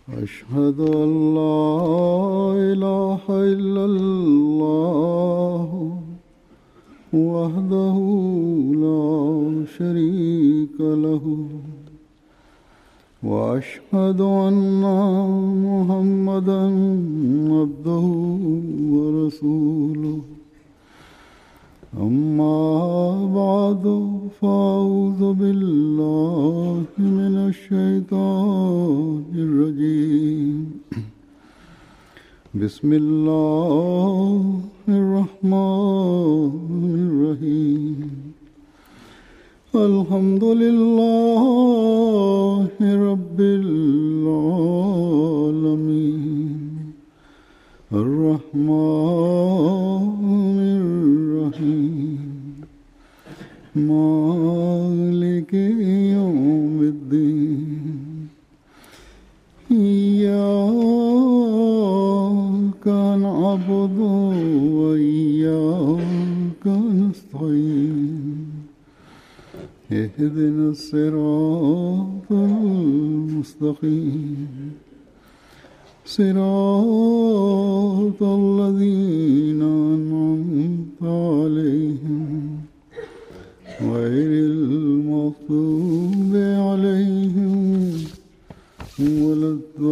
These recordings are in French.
أشهد أن لا إله إلا الله وحده لا شريك له وأشهد أن محمدا عبده ورسوله أما بعد فأعوذ بالله من الشيطان الرجيم بسم الله الرحمن الرحيم الحمد لله رب العالمين الرحمن الرحيم مالك يوم الدين إياك نعبد وإياك نستعين اهدنا الصراط المستقيم صراط الذين أنعمت عليهم غير المغضوب عليهم ولا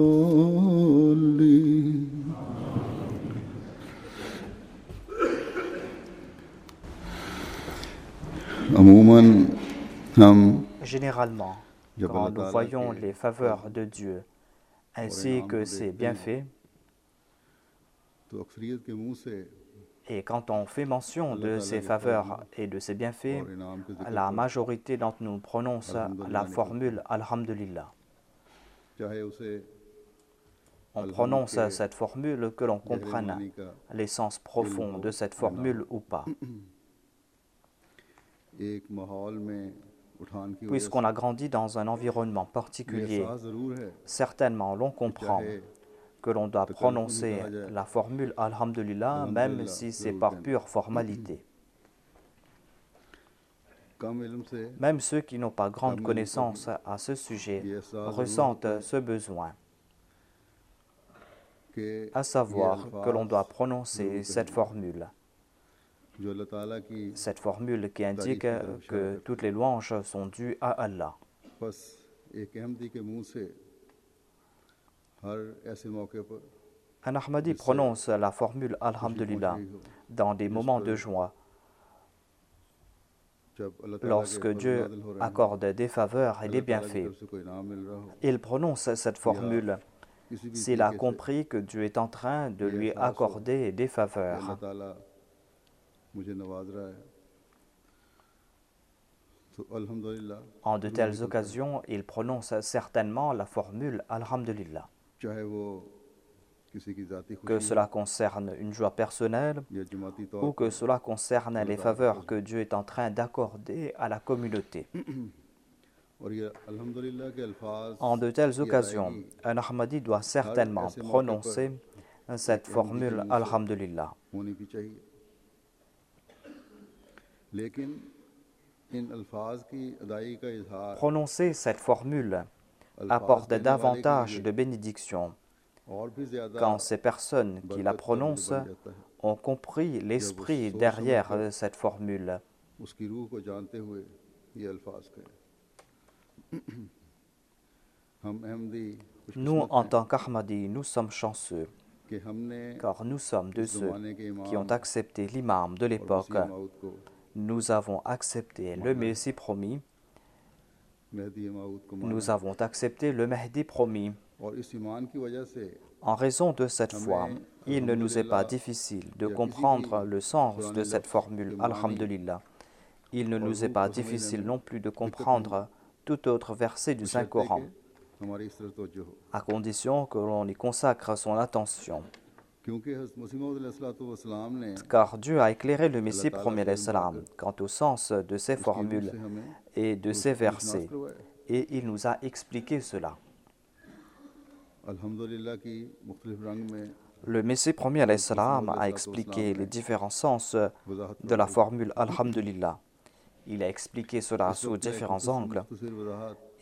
الضالين Généralement, quand nous voyons les faveurs de Dieu ainsi que ses bienfaits, et quand on fait mention de ses faveurs et de ses bienfaits, la majorité d'entre nous prononce la formule Alhamdulillah. On prononce cette formule que l'on comprenne l'essence profonde de cette formule ou pas. Puisqu'on a grandi dans un environnement particulier, certainement l'on comprend que l'on doit prononcer la formule Alhamdulillah même si c'est par pure formalité. Même ceux qui n'ont pas grande connaissance à ce sujet ressentent ce besoin, à savoir que l'on doit prononcer cette formule qui indique que toutes les louanges sont dues à Allah. Un Ahmadi prononce la formule Alhamdulillah dans des moments de joie, lorsque Dieu accorde des faveurs et des bienfaits. Il prononce cette formule s'il a compris que Dieu est en train de lui accorder des faveurs. En de telles occasions, il prononce certainement la formule Alhamdulillah. Que cela concerne une joie personnelle ou que cela concerne les faveurs que Dieu est en train d'accorder à la communauté. En de telles occasions, un Ahmadi doit certainement prononcer cette formule Alhamdulillah. Prononcer cette formule apporte davantage de bénédictions quand ces personnes qui la prononcent ont compris l'esprit derrière cette formule. Nous, en tant qu'Ahmadis, nous sommes chanceux, car nous sommes de ceux qui ont accepté l'imam de l'époque. Nous avons accepté le Messie promis, nous avons accepté le Mahdi promis. En raison de cette foi, il ne nous est pas difficile de comprendre le sens de cette formule Alhamdulillah. Il ne nous est pas difficile non plus de comprendre tout autre verset du Saint-Coran, à condition que l'on y consacre son attention. Car Dieu a éclairé le Messie premier quant au sens de ces formules et de ces versets, et il nous a expliqué cela. Le Messie premier a expliqué les différents sens de la formule Alhamdulillah. Il a expliqué cela sous différents angles.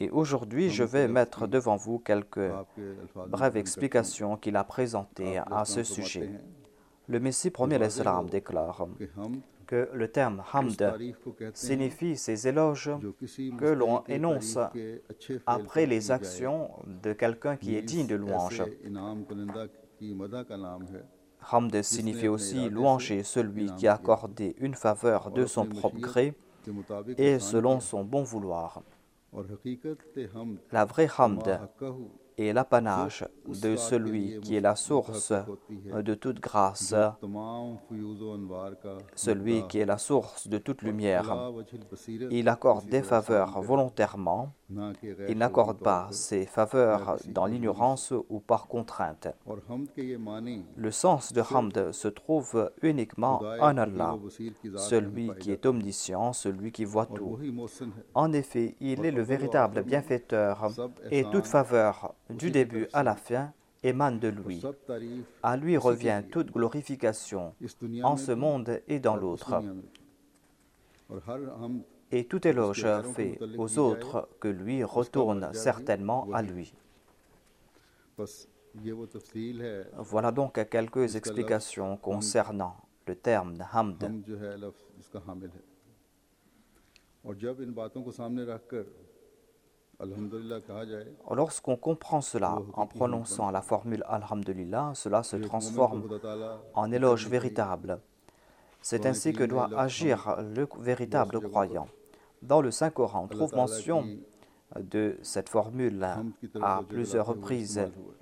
Et aujourd'hui, je vais mettre devant vous quelques आपके अल्फाज में brèves बयान करता हूँ। explications qu'il a présentées आप à ce अलैहिस्सलाम फरमाते sujet. हैं Le Messie कि premier वाज़ेह हो l'Islam déclare कि हम que le terme उस hamd तारीफ को कहते हैं signifie ces éloges जो किसी que मुस्तहिक l'on énonce तारीफ के अच्छे फ़ेल après पर les की जाए। actions de quelqu'un qui est digne de means louange. ऐसे इनाम कुनिंदा की मदह का नाम है Hamd जिसने signifie अपने aussi इरादे से louanger celui इनाम qui a किया हो accordé une faveur और de son अपनी propre मशीयत gré के मुताबिक et एहसान selon किया son bon vouloir. और हकीकत हमद La vraie व मा hamd हक़्क़हु est जो l'apanage उस de ज़ात के celui लिए qui est la source मुस्तहक़ होती है de toute grâce, जो तमाम फ़यूज़ व अनवार का celui मुब्दा qui est है la source de toute और lumière. अला वजहिल बसीरत Il accorde किसी des पर एहसान faveurs करे volontairement. ना कि गैर Il शऊरी n'accorde तौर pas पर ses या faveurs किसी dans मजबूरी से l'ignorance ou par contrainte. और हमद के ये मानी Le sens de सिर्फ Hamd se trouve uniquement खुदाए en कदीर व Allah, बसीर की ज़ात में ही celui पाई qui est जाती है omniscient, celui qui voit और tout. वही मोहसिन है En effet, il और est le अव्वल व véritable आखिर में bienfaiteur सब et toute एहसान faveur du उसी की début तरफ à से la हैं fin émane de और lui. सब तारीफ À lui उसी के revient लिए toute glorification इस दुनिया en में ce भी monde et dans और उस l'autre. दुनिया में भी और हर हमद Et tout जो उसके éloge गैरों के fait मुतल्लिक aux की जाए autres que lui उसका retourne मर्जा भी certainement à वही है lui. बस ये वो तफसील है Voilà donc quelques जिसका लफ्ज़ explications हमद concernant le terme hamd. हम जो है लफ्ज़ जिसका हामिल है और जब इन बातों को सामने रखकर अल्हम्दुलिल्लाह कहा जाए Lorsqu'on comprend cela वो en हकीकी हमद prononçant बनता la है formule Alhamdulillah, cela se जो एक मोमिन को transforme खुदा ताला en की éloge करनी चाहिए véritable. C'est Quran ainsi que करीम में doit लफ्ज़ agir हमद le बहुत सी véritable जगहों पर croyant. Dans le Saint-Coran, on अल्लाह trouve ताला की mention de cette formule हमद की तरफ à तवज्जो plusieurs दिलाते हुए reprises. इस्तेमाल हुआ है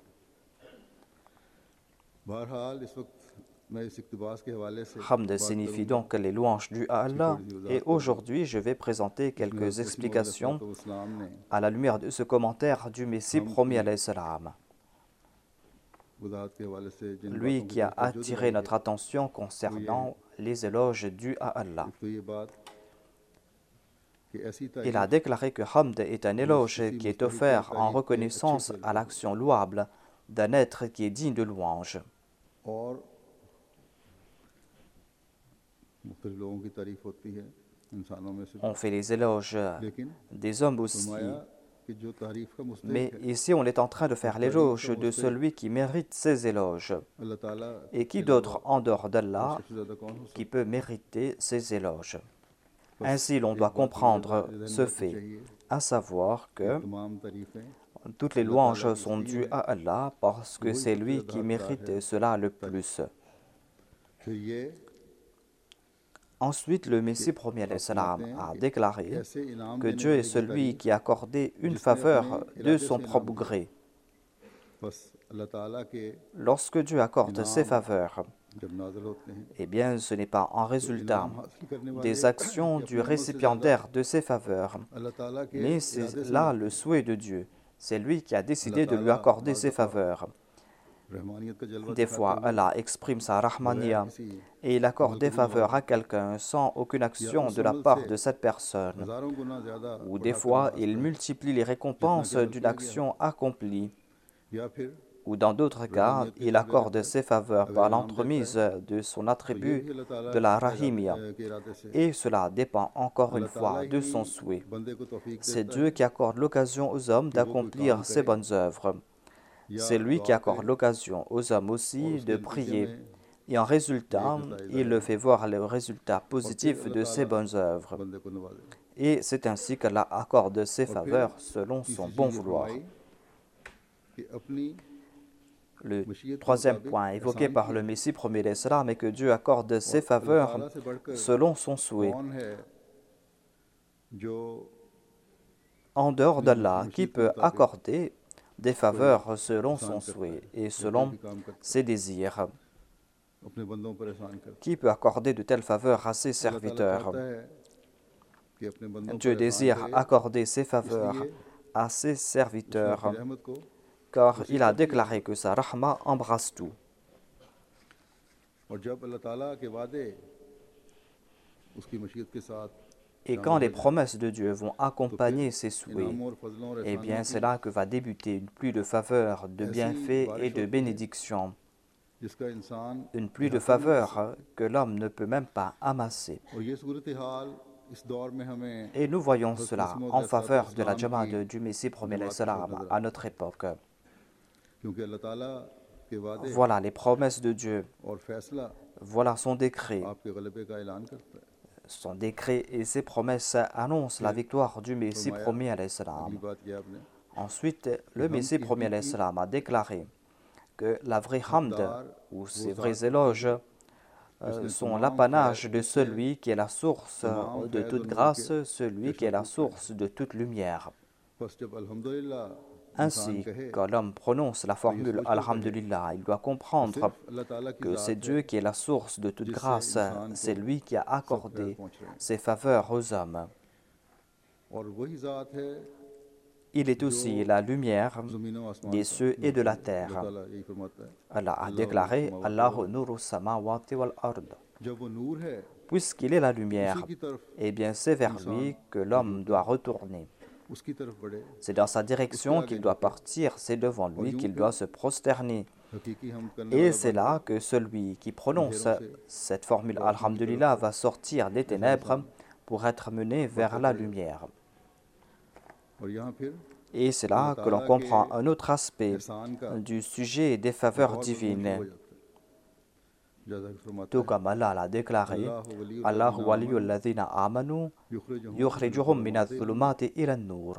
बहरहाल इस वक्त मैं इस इक़्तिबास के हवाले से Hamd बात signifie करूंगा donc les louanges dues à इसकी Allah. थोड़ी सी Et वजाहत करूंगा aujourd'hui, je vais présenter इसमें quelques हज़रत मसीह मौऊद explications अलैहिस्सलाम ने à la lumière de ce commentaire du Messie हमद promis की alayhi salam. वजाहत के हवाले से जिन Lui बातों की qui a तरफ तवज्जो attiré दिलाई है notre attention concernant les éloges dus à Allah. एक तो ये बात कि ऐसी Il a तारीफ déclaré que Hamd est un éloge किसी qui est मुस्तहिक़ offert en तारीफ के अच्छे reconnaissance फ़ेल à पर हो l'action louable d'un être qui est digne de louange. और मुख्तलिफ लोगों की तारीफ होती है इंसानों में से भी On fait les éloges लेकिन des hommes aussi. फरमाया कि जो तारीफ का मुस्तहिक़ Mais है ici, on est en train de faire l'éloge de celui qui mérite ces éloges. अल्लाह ताला Et के qui अलावा d'autre en dehors और d'Allah सबसे ज़्यादा कौन हो qui सकता peut mériter ces éloges? बस Ainsi, l'on एक doit बात comprendre ज़हन ce रखनी fait, चाहिए à savoir कि que तमाम तारीफें toutes les अल्लाह louanges ताला की sont इसलिए dues हैं à Allah parce que वही c'est सबसे lui ज़्यादा qui हकदार mérite है cela le तारीफ plus. फिर ये Ensuite, le कि Messie premier आप salam फरमाते हैं a कि déclaré ऐसे इनाम que देने Dieu est वाले की celui तारीफ qui a accordé une जिसने अपने faveur de इरादे son से इनाम propre दिया gré. बस अल्लाह ताला के Lorsque Dieu accorde ses इनाम faveurs, जब नाज़िल होते हैं eh bien, ce n'est pas en तो résultat इनाम हासिल करने वाले des actions के du अपने अमल से ज़्यादा récipiendaire de ses faveurs, अल्लाह ताला के mais c'est इरादे से là मिलते le हैं souhait de Dieu. C'est lui qui a Allah décidé de lui ताला accorder बाज़ ses दफ़ा faveurs. रहमानियत का जलवा Des दिखाते fois, हुए Allah exprime sa बगैर rahmaniya किसी et il accorde अमल des के भी faveurs नवाजते à हैं quelqu'un sans aucune या action उस de la अमल part से de cette personne. हज़ारों गुना ज़्यादा Ou des बढ़ाकर fois, il नवाजता है multiplie les जितना récompenses कि अमल d'une किया गया action accomplie. या फिर Ou dans d'autres cas, रहमानियत के il जज्बे के accorde तहत ses faveurs अगर par इनाम देता l'entremise है de son तो ये attribut भी अल्लाह ताला de la का rahimiya. के इरादे से Et cela dépend encore une अल्लाह ताला fois de ही son souhait. बंदे को तौफीक C'est देता Dieu है qui accorde l'occasion aux hommes कि वो कोई काम d'accomplir ses करे bonnes œuvres. या C'est lui qui दुआ accorde करे l'occasion aux hommes और aussi उसके de नतीजे prier. में Et en résultat, नेक नताइज il le आए fait voir le résultat और फिर positif अल्लाह de ताला ses bonnes œuvres. बंदे को नवाजे Et c'est ainsi qu'Allah accorde ses और फिर faveurs selon son तीसरी bon चीज़ ये vouloir. फरमाई कि अपनी Le मशीयत के troisième मुताबिक point évoqué एहसान par किया le है Messie premier l'Islam est que Dieu accorde ses और अल्लाह faveurs ताला से बढ़कर selon son souhait. कौन है जो En dehors अपनी d'Allah, qui मशीयत के peut मुताबिक accorder des कोई faveurs selon एहसान son करता souhait है et या कोई selon भी काम करता ses désirs? है अपने बंदों पर एहसान करता Qui peut accorder de telles faveurs à ses है अल्लाह ताला serviteurs? चाहता है कि अपने बंदों Dieu पर एहसान désire करे accorder ses faveurs इसलिए à ses उसने serviteurs, अपनी रहमत को car वसी il a कर दिया déclaré que sa rahma embrasse tout. और जब अल्लाह ताला के वादे उसकी मशीयत के साथ Et शामिल quand les हो जाएं promesses de Dieu vont तो फिर accompagner ses souhaits, इनामों और फजलों और eh एहसानों bien c'est की là que va débuter une pluie de faveurs, de ऐसी bienfaits et बारिश de होती है bénédictions. जिसका इंसान Une pluie de इहाता नहीं कर सकता faveurs que l'homme ne peut même pas amasser. और ये सूरत हाल इस दौर में हमें Et nous voyons हज़रत cela मसीह en faveur de la मौद Jamaat की du Messie premier जमात के साथ नजर à आता notre है époque. क्योंकि अल्लाह ताला के वादे Voilà les promesses de Dieu, और फैसला voilà son décret. आपके गलबे का ऐलान करता है Son décret et ses promesses annoncent la फिर victoire du Messie फरमाया premier अगली बात किया आपने Ensuite, कि le हम Messie की premier हकीकी a déclaré que la vraie hamd हकदार ou वो ses ज़ात vrais होती éloges है जिसने sont तमाम l'apanage फैज़ de जिससे celui qui est la source तमाम de फैज़ और toute नूर के grâce, celui qui est la चश्मपुट हैं source de toute lumière. बस जब अल्हम्दुलिल्लाह इंसान Ainsi, कहे quand l'homme prononce la तो ये formule सोच कर कहे Alhamdulillah, il doit कि comprendre सिर्फ अल्लाह ताला की que c'est ज़ात है Dieu qui est la source de toute जिससे grâce, इंसान को c'est lui qui a सब फैज़ accordé पहुँच रहे हैं ses faveurs aux hommes. और वही ज़ात है Il est जो aussi la lumière ज़मीन व आसमान des का cieux et de नूर la है अल्लाह terre. ताला यही फरमाता है Allah a अल्लाह नूरु déclaré समावाति वल Allahu अर्द nuru samawati wal ard. जब वो नूर है Puisqu'il est la तो उसी lumière, की तरफ eh bien c'est vers इंसान lui que रुजू l'homme doit करे retourner. उसकी तरफ बढ़े C'est dans sa उसके direction आगे qu'il doit झुके partir, c'est devant और lui यूं qu'il फिर doit se prosterner. हकीकी हम करने Et वाला c'est बनकर là que celui qui prononce अंधेरों से cette formule रोशनी की तरफ Alhamdulillah बढ़े va sortir des जैसे ténèbres इंसान pour être mené vers बढ़ता la चला जाता lumière. है और यहाँ फिर Et c'est अल्लाह là que l'on ताला के comprend un autre aspect एहसान का du sujet des एक faveurs और मजमून शुरू divines. हो जाता है जैसा कि फरमाता Tout है comme Allah l'a déclaré, Allah वलीयुल Allah लज़ीना waliyul आमनू ladhina amanu युखरिजुहुम yukhrijuhum मिनज़ ज़ुलुमाति इलन नूर minath-dhulumati ila nur.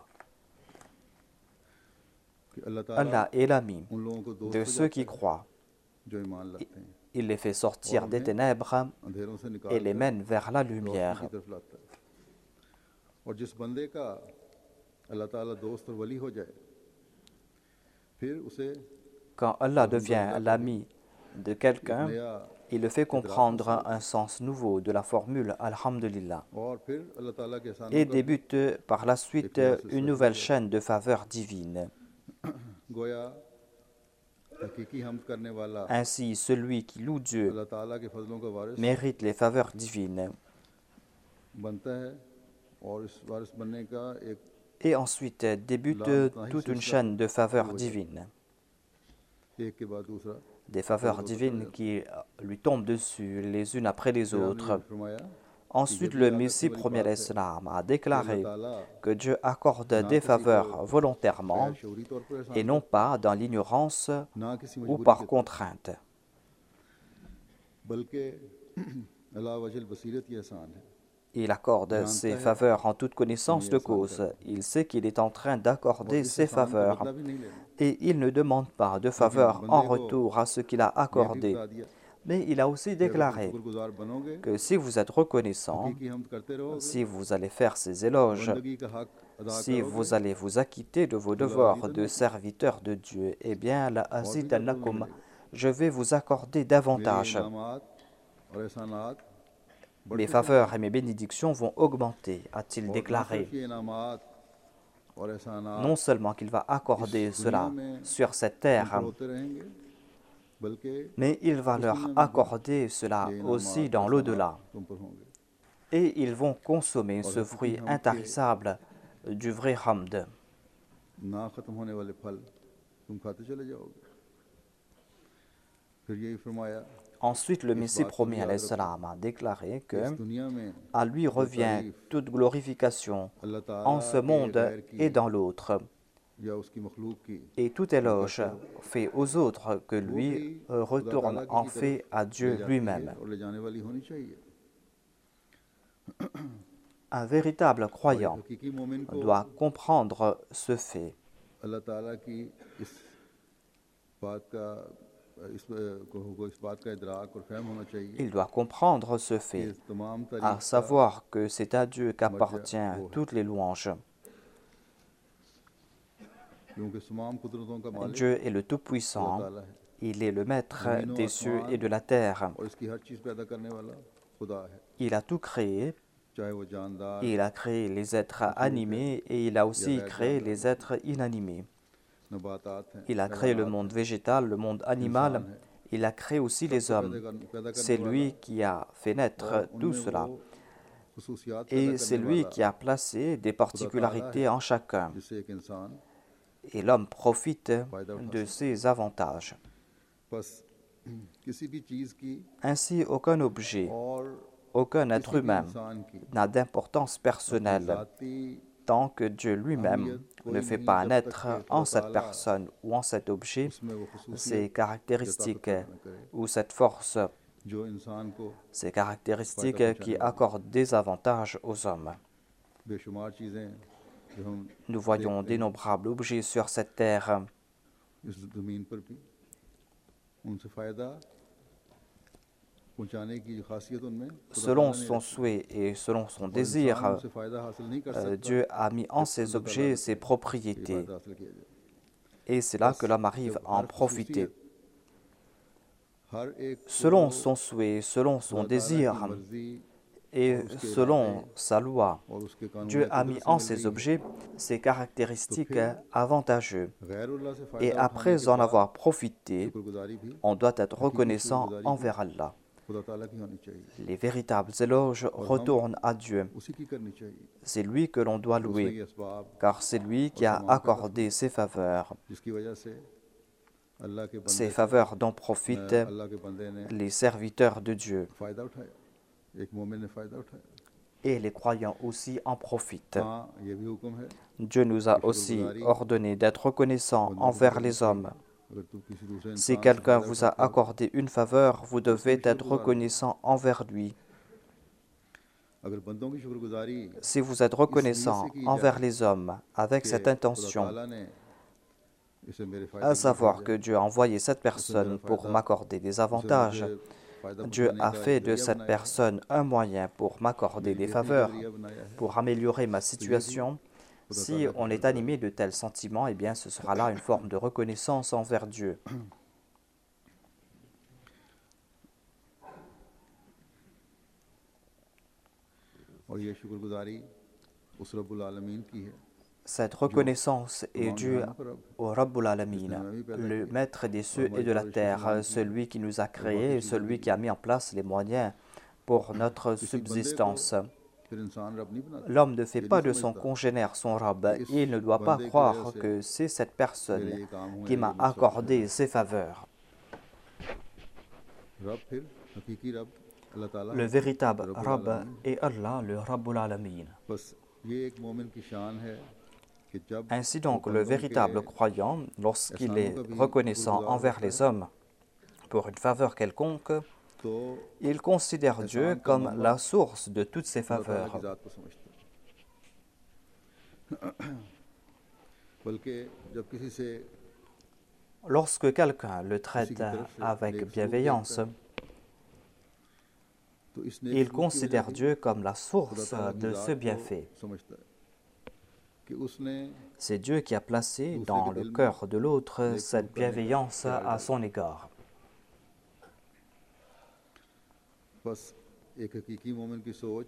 कि अल्लाह ताला Allah est l'ami उन लोगों को दोस्त de हो ceux जाता qui है croient. जो ईमान लाते हैं Il les fait और sortir des उन्हें ténèbres अंधेरों से et निकाल les कर mène vers la रोशनी lumière. की तरफ लाता है और जिस बंदे का अल्लाह ताला दोस्त और वली हो जाए फिर उसे Quand Allah devient अल्हम्दुलिल्लाह कहे l'ami de एक quelqu'un, नया il le fait इदराक comprendre हासिल un sens nouveau de la formule Alhamdulillah और फिर अल्लाह ताला के एहसानों et का भी débute par la एक suite नया une सिलसिला शुरू nouvelle हो जाता chaîne de faveurs divines. है गोया हकीकी हमद करने वाला Ainsi, celui qui loue Dieu अल्लाह ताला के फजलों का वारिस mérite les faveurs divines. बनता है और इस वारिस बनने का एक Et ensuite débute toute une chaîne de faveurs divines. एक के बाद दूसरा Des faveurs होता चला divines जाता qui lui tombent dessus les unes après les है फिर आपने autres. ये फरमाया कि Ensuite, ये भी le याद रखने Messie वाली premier बात है Islam a कि अल्लाह déclaré ताला que Dieu accorde ना des किसी को faveurs volontairement गैर शऊरी तौर पर et एहसान non करता pas dans l'ignorance ना किसी ou मजबूरी par के तहत contrainte. बल्कि अल्लाह वजल बसीरत ये एहसान है Il accorde जानता ses है faveurs en toute कि connaissance ये de एहसान कर cause. रहा है Il sait qu'il est en train और d'accorder इस ses एहसान का faveurs बदला भी नहीं लेना et il ne demande pas de लेकिन faveur en बंदे को retour à ce qu'il a ये भी accordé. बता दिया Mais il a aussi कि अगर तुम déclaré शुक्रगुजार बनोगे que si vous êtes reconnaissant, हकीकी हमद करते रहोगे si vous allez faire ces éloges, बंदगी का हक अदा si करोगे vous allez vous acquitter de vos तो devoirs de लाजीदन्नकुम serviteur de Dieu, eh bien, la और भी ज्यादा तुम्हें azidannakum, मिलेगा je vais vous accorder मेरे davantage. इनामात और एहसानात Mes बढ़ते चले faveurs et mes bénédictions vont augmenter, a-t-il और न déclaré. सिर्फ ये इनामात और एहसानात Non seulement qu'il va accorder इस दुनिया cela में sur cette तुम पर terre, होते रहेंगे बल्कि mais il va उस leur दुनिया में भी accorder cela ये aussi इनामात और dans एहसानात l'au-delà. तुम पर होंगे Et ils vont consommer और ce हकीकी fruit हमद के intarissable du vrai hamd. ना खत्म होने वाले फल तुम खाते चले जाओगे फिर यही फरमाया Ensuite, le इस Messie बात को भी promis याद रखो a déclaré कि इस que दुनिया में à lui जो revient तारीफ toute glorification अल्लाह en ताला ce के monde गैर et की dans l'autre, या उसकी मखलूक की et tout तुम éloge करते हो fait aux autres que वो lui भी खुदा retourne ताला en की fait तरफ à ले Dieu जाती है lui-même. और ले जाने वाली होनी चाहिए Un véritable और एक croyant हकीकी मोमिन को doit comprendre ce fait. अल्लाह ताला की इस बात का इस बात का इदराक और फहम होना चाहिए Il doit comprendre ce कि fait, इस तमाम à तारीफ का savoir que c'est à Dieu मर्जा qu'appartient वो है toutes les louanges. क्योंकि तमाम कुदरतों का मालिक Dieu est le अल्लाह Tout-Puissant, ताला है il est le maître ज़मीन व des cieux et आसमान de la terre. और इसकी हर चीज़ पैदा करने वाला खुदा है Il a tout créé, चाहे वो जानदार il a créé les êtres मखलूक है animés et il a या aussi गैर créé जानदार les êtres inanimés. नबातात हैं Il a créé le हैवानात monde हैं végétal, le monde animal, इंसान है il a créé aussi les सबको hommes. पैदा C'est करने वाला lui qui a fait और naître tout उनमें cela. वो खुसूसियात पैदा Et c'est करने lui वाला qui a placé des खुदा ताला particularités है en chacun. जिससे एक इंसान Et l'homme profite फायदा उठा de सकता ses avantages. बस किसी भी चीज़ की Ainsi, aucun objet और Aucun être किसी भी humain इंसान की n'a d'importance अपनी personnelle ذاती tant que Dieu lui-même अहमियत ne कोई fait नहीं pas जब तक naître कि en खुदा cette ताला personne ou en cet objet उसमें वो खसूसियत ces या ताकत caractéristiques पैदा न करे ou cette force, जो इंसान को ces फ़ायदा caractéristiques qui पहुंचाने वाली accordent des avantages aux hommes. बेशुमार चीज़ें जो हम Nous voyons देखते हैं d'innombrables objets sur cette terre. इस ज़मीन पर भी उनसे फ़ायदा पहुंचाने की जो खासियत उनमें खुदा Selon ताला ने son रखी souhait et selon son और इंसान désir, उनसे फ़ायदा हासिल नहीं कर सकता Dieu a mis en जब ces अल्लाह ताला objets ने ses ये propriétés. फ़ायदा हासिल किया जाए Et c'est là बस que l'homme arrive जब à en हर profiter. खसूसियत हर एक को Selon son souhait, selon son खुदा ताला désir की मर्ज़ी et और उसके इरादे selon sa loi, और उसके Dieu कानून a कुदरत mis से en मिल ces रही है objets ces तो caractéristiques फिर avantageux. गैरुल्लाह से Et फ़ायदा उठाने के après en बाद avoir profité, शुक्रगुजारी भी on doit être हकीकी reconnaissant शुक्रगुजारी भी envers Allah. खुदा ताला की होनी चाहिए Les véritables éloges और हम retournent à Dieu. उसी की करनी चाहिए C'est lui que l'on doit कि उसने louer, ये असबाब car c'est lui और qui a सामान पैदा accordé फरमाए ses faveurs. जिसकी वजह से अल्लाह के Ces बंदे faveurs dont profitent अल्लाह के बंदे ने les serviteurs de Dieu. फ़ायदा उठाया एक मोमिन ने फ़ायदा उठाया Et les croyants aussi en profitent. हाँ ये भी हुक्म है Dieu nous a aussi ordonné d'être reconnaissants बंदों को envers करनी les चाहिए hommes. अगर तू किसी दूसरे Si इंसान से quelqu'un फ़ायदा vous a उठाता है accordé une faveur, vous devez être reconnaissant envers lui. अगर बंदों की शुक्रगुजारी Si vous êtes reconnaissant envers les hommes avec कि cette खुदा intention, ताला ने इसे मेरे फ़ायदे à के लिए savoir que भेजा Dieu a envoyé cette उसने मेरा personne pour फ़ायदा m'accorder des उसे avantages, मुझे फ़ायदा Dieu पहुंचाने a का fait de जरिया cette बनाया है personne un moyen pour m'accorder मेरी des बेहतरी का faveurs, जरिया बनाया है pour améliorer ma तो ये भी situation. खुदा Si ताला की on est शुक्रगुजारी animé de tels sentiments, eh bien ce sera là une forme de reconnaissance envers Dieu. और ये शुक्रगुजारी उस रब्बुल आलमीन की है Cette reconnaissance est तमाम due जहानों का रब au Rabbul जिसने Alamin, हमें भी पैदा le किया maître des और cieux et हमारी de la परवरिश terre, फरमान की celui qui nous a और बाकी créés, चीज़ें celui भी qui a mis en place les moyens pour notre किसी बंदे को subsistance. फिर इंसान रब नहीं बनाता L'homme ne fait ये pas नहीं de son समझता congénère son Rabb. कि इस Il ne doit pas बंदे की वजह croire से que c'est cette मेरे personne ये काम हुए qui हैं, ये m'a मसला है accordé ses faveurs. रब फिर हकीकी रब अल्लाह ताला Le होता है véritable रब्बुल Rabb आलमीन est Allah, le Rabbul Alamin. बस ये एक मोमिन की शान है कि जब Ainsi वो donc, le बंदों véritable के croyant, lorsqu'il एहसानों est का भी reconnaissant शुक्रगुजार envers होता les है hommes pour une faveur quelconque, तो il considère Dieu एहसान का comme मंबा la source de toutes ses खुदा ताला की faveurs. ज़ात को समझता है बल्कि जब किसी से Lorsque quelqu'un le किसी traite की तरफ से avec नेक सलूक bienveillance, देखता है तो इस नेक il सलूक की वजह considère भी Dieu comme la खुदा source ताला की de ce ज़ात bienfait. को समझता है कि उसने C'est Dieu qui a placé दूसरे dans के le दिल में cœur de l'autre नेक cette सलूक करने का bienveillance ख्याल à डाला son égard. बस एक हकीकी मोमिन की सोच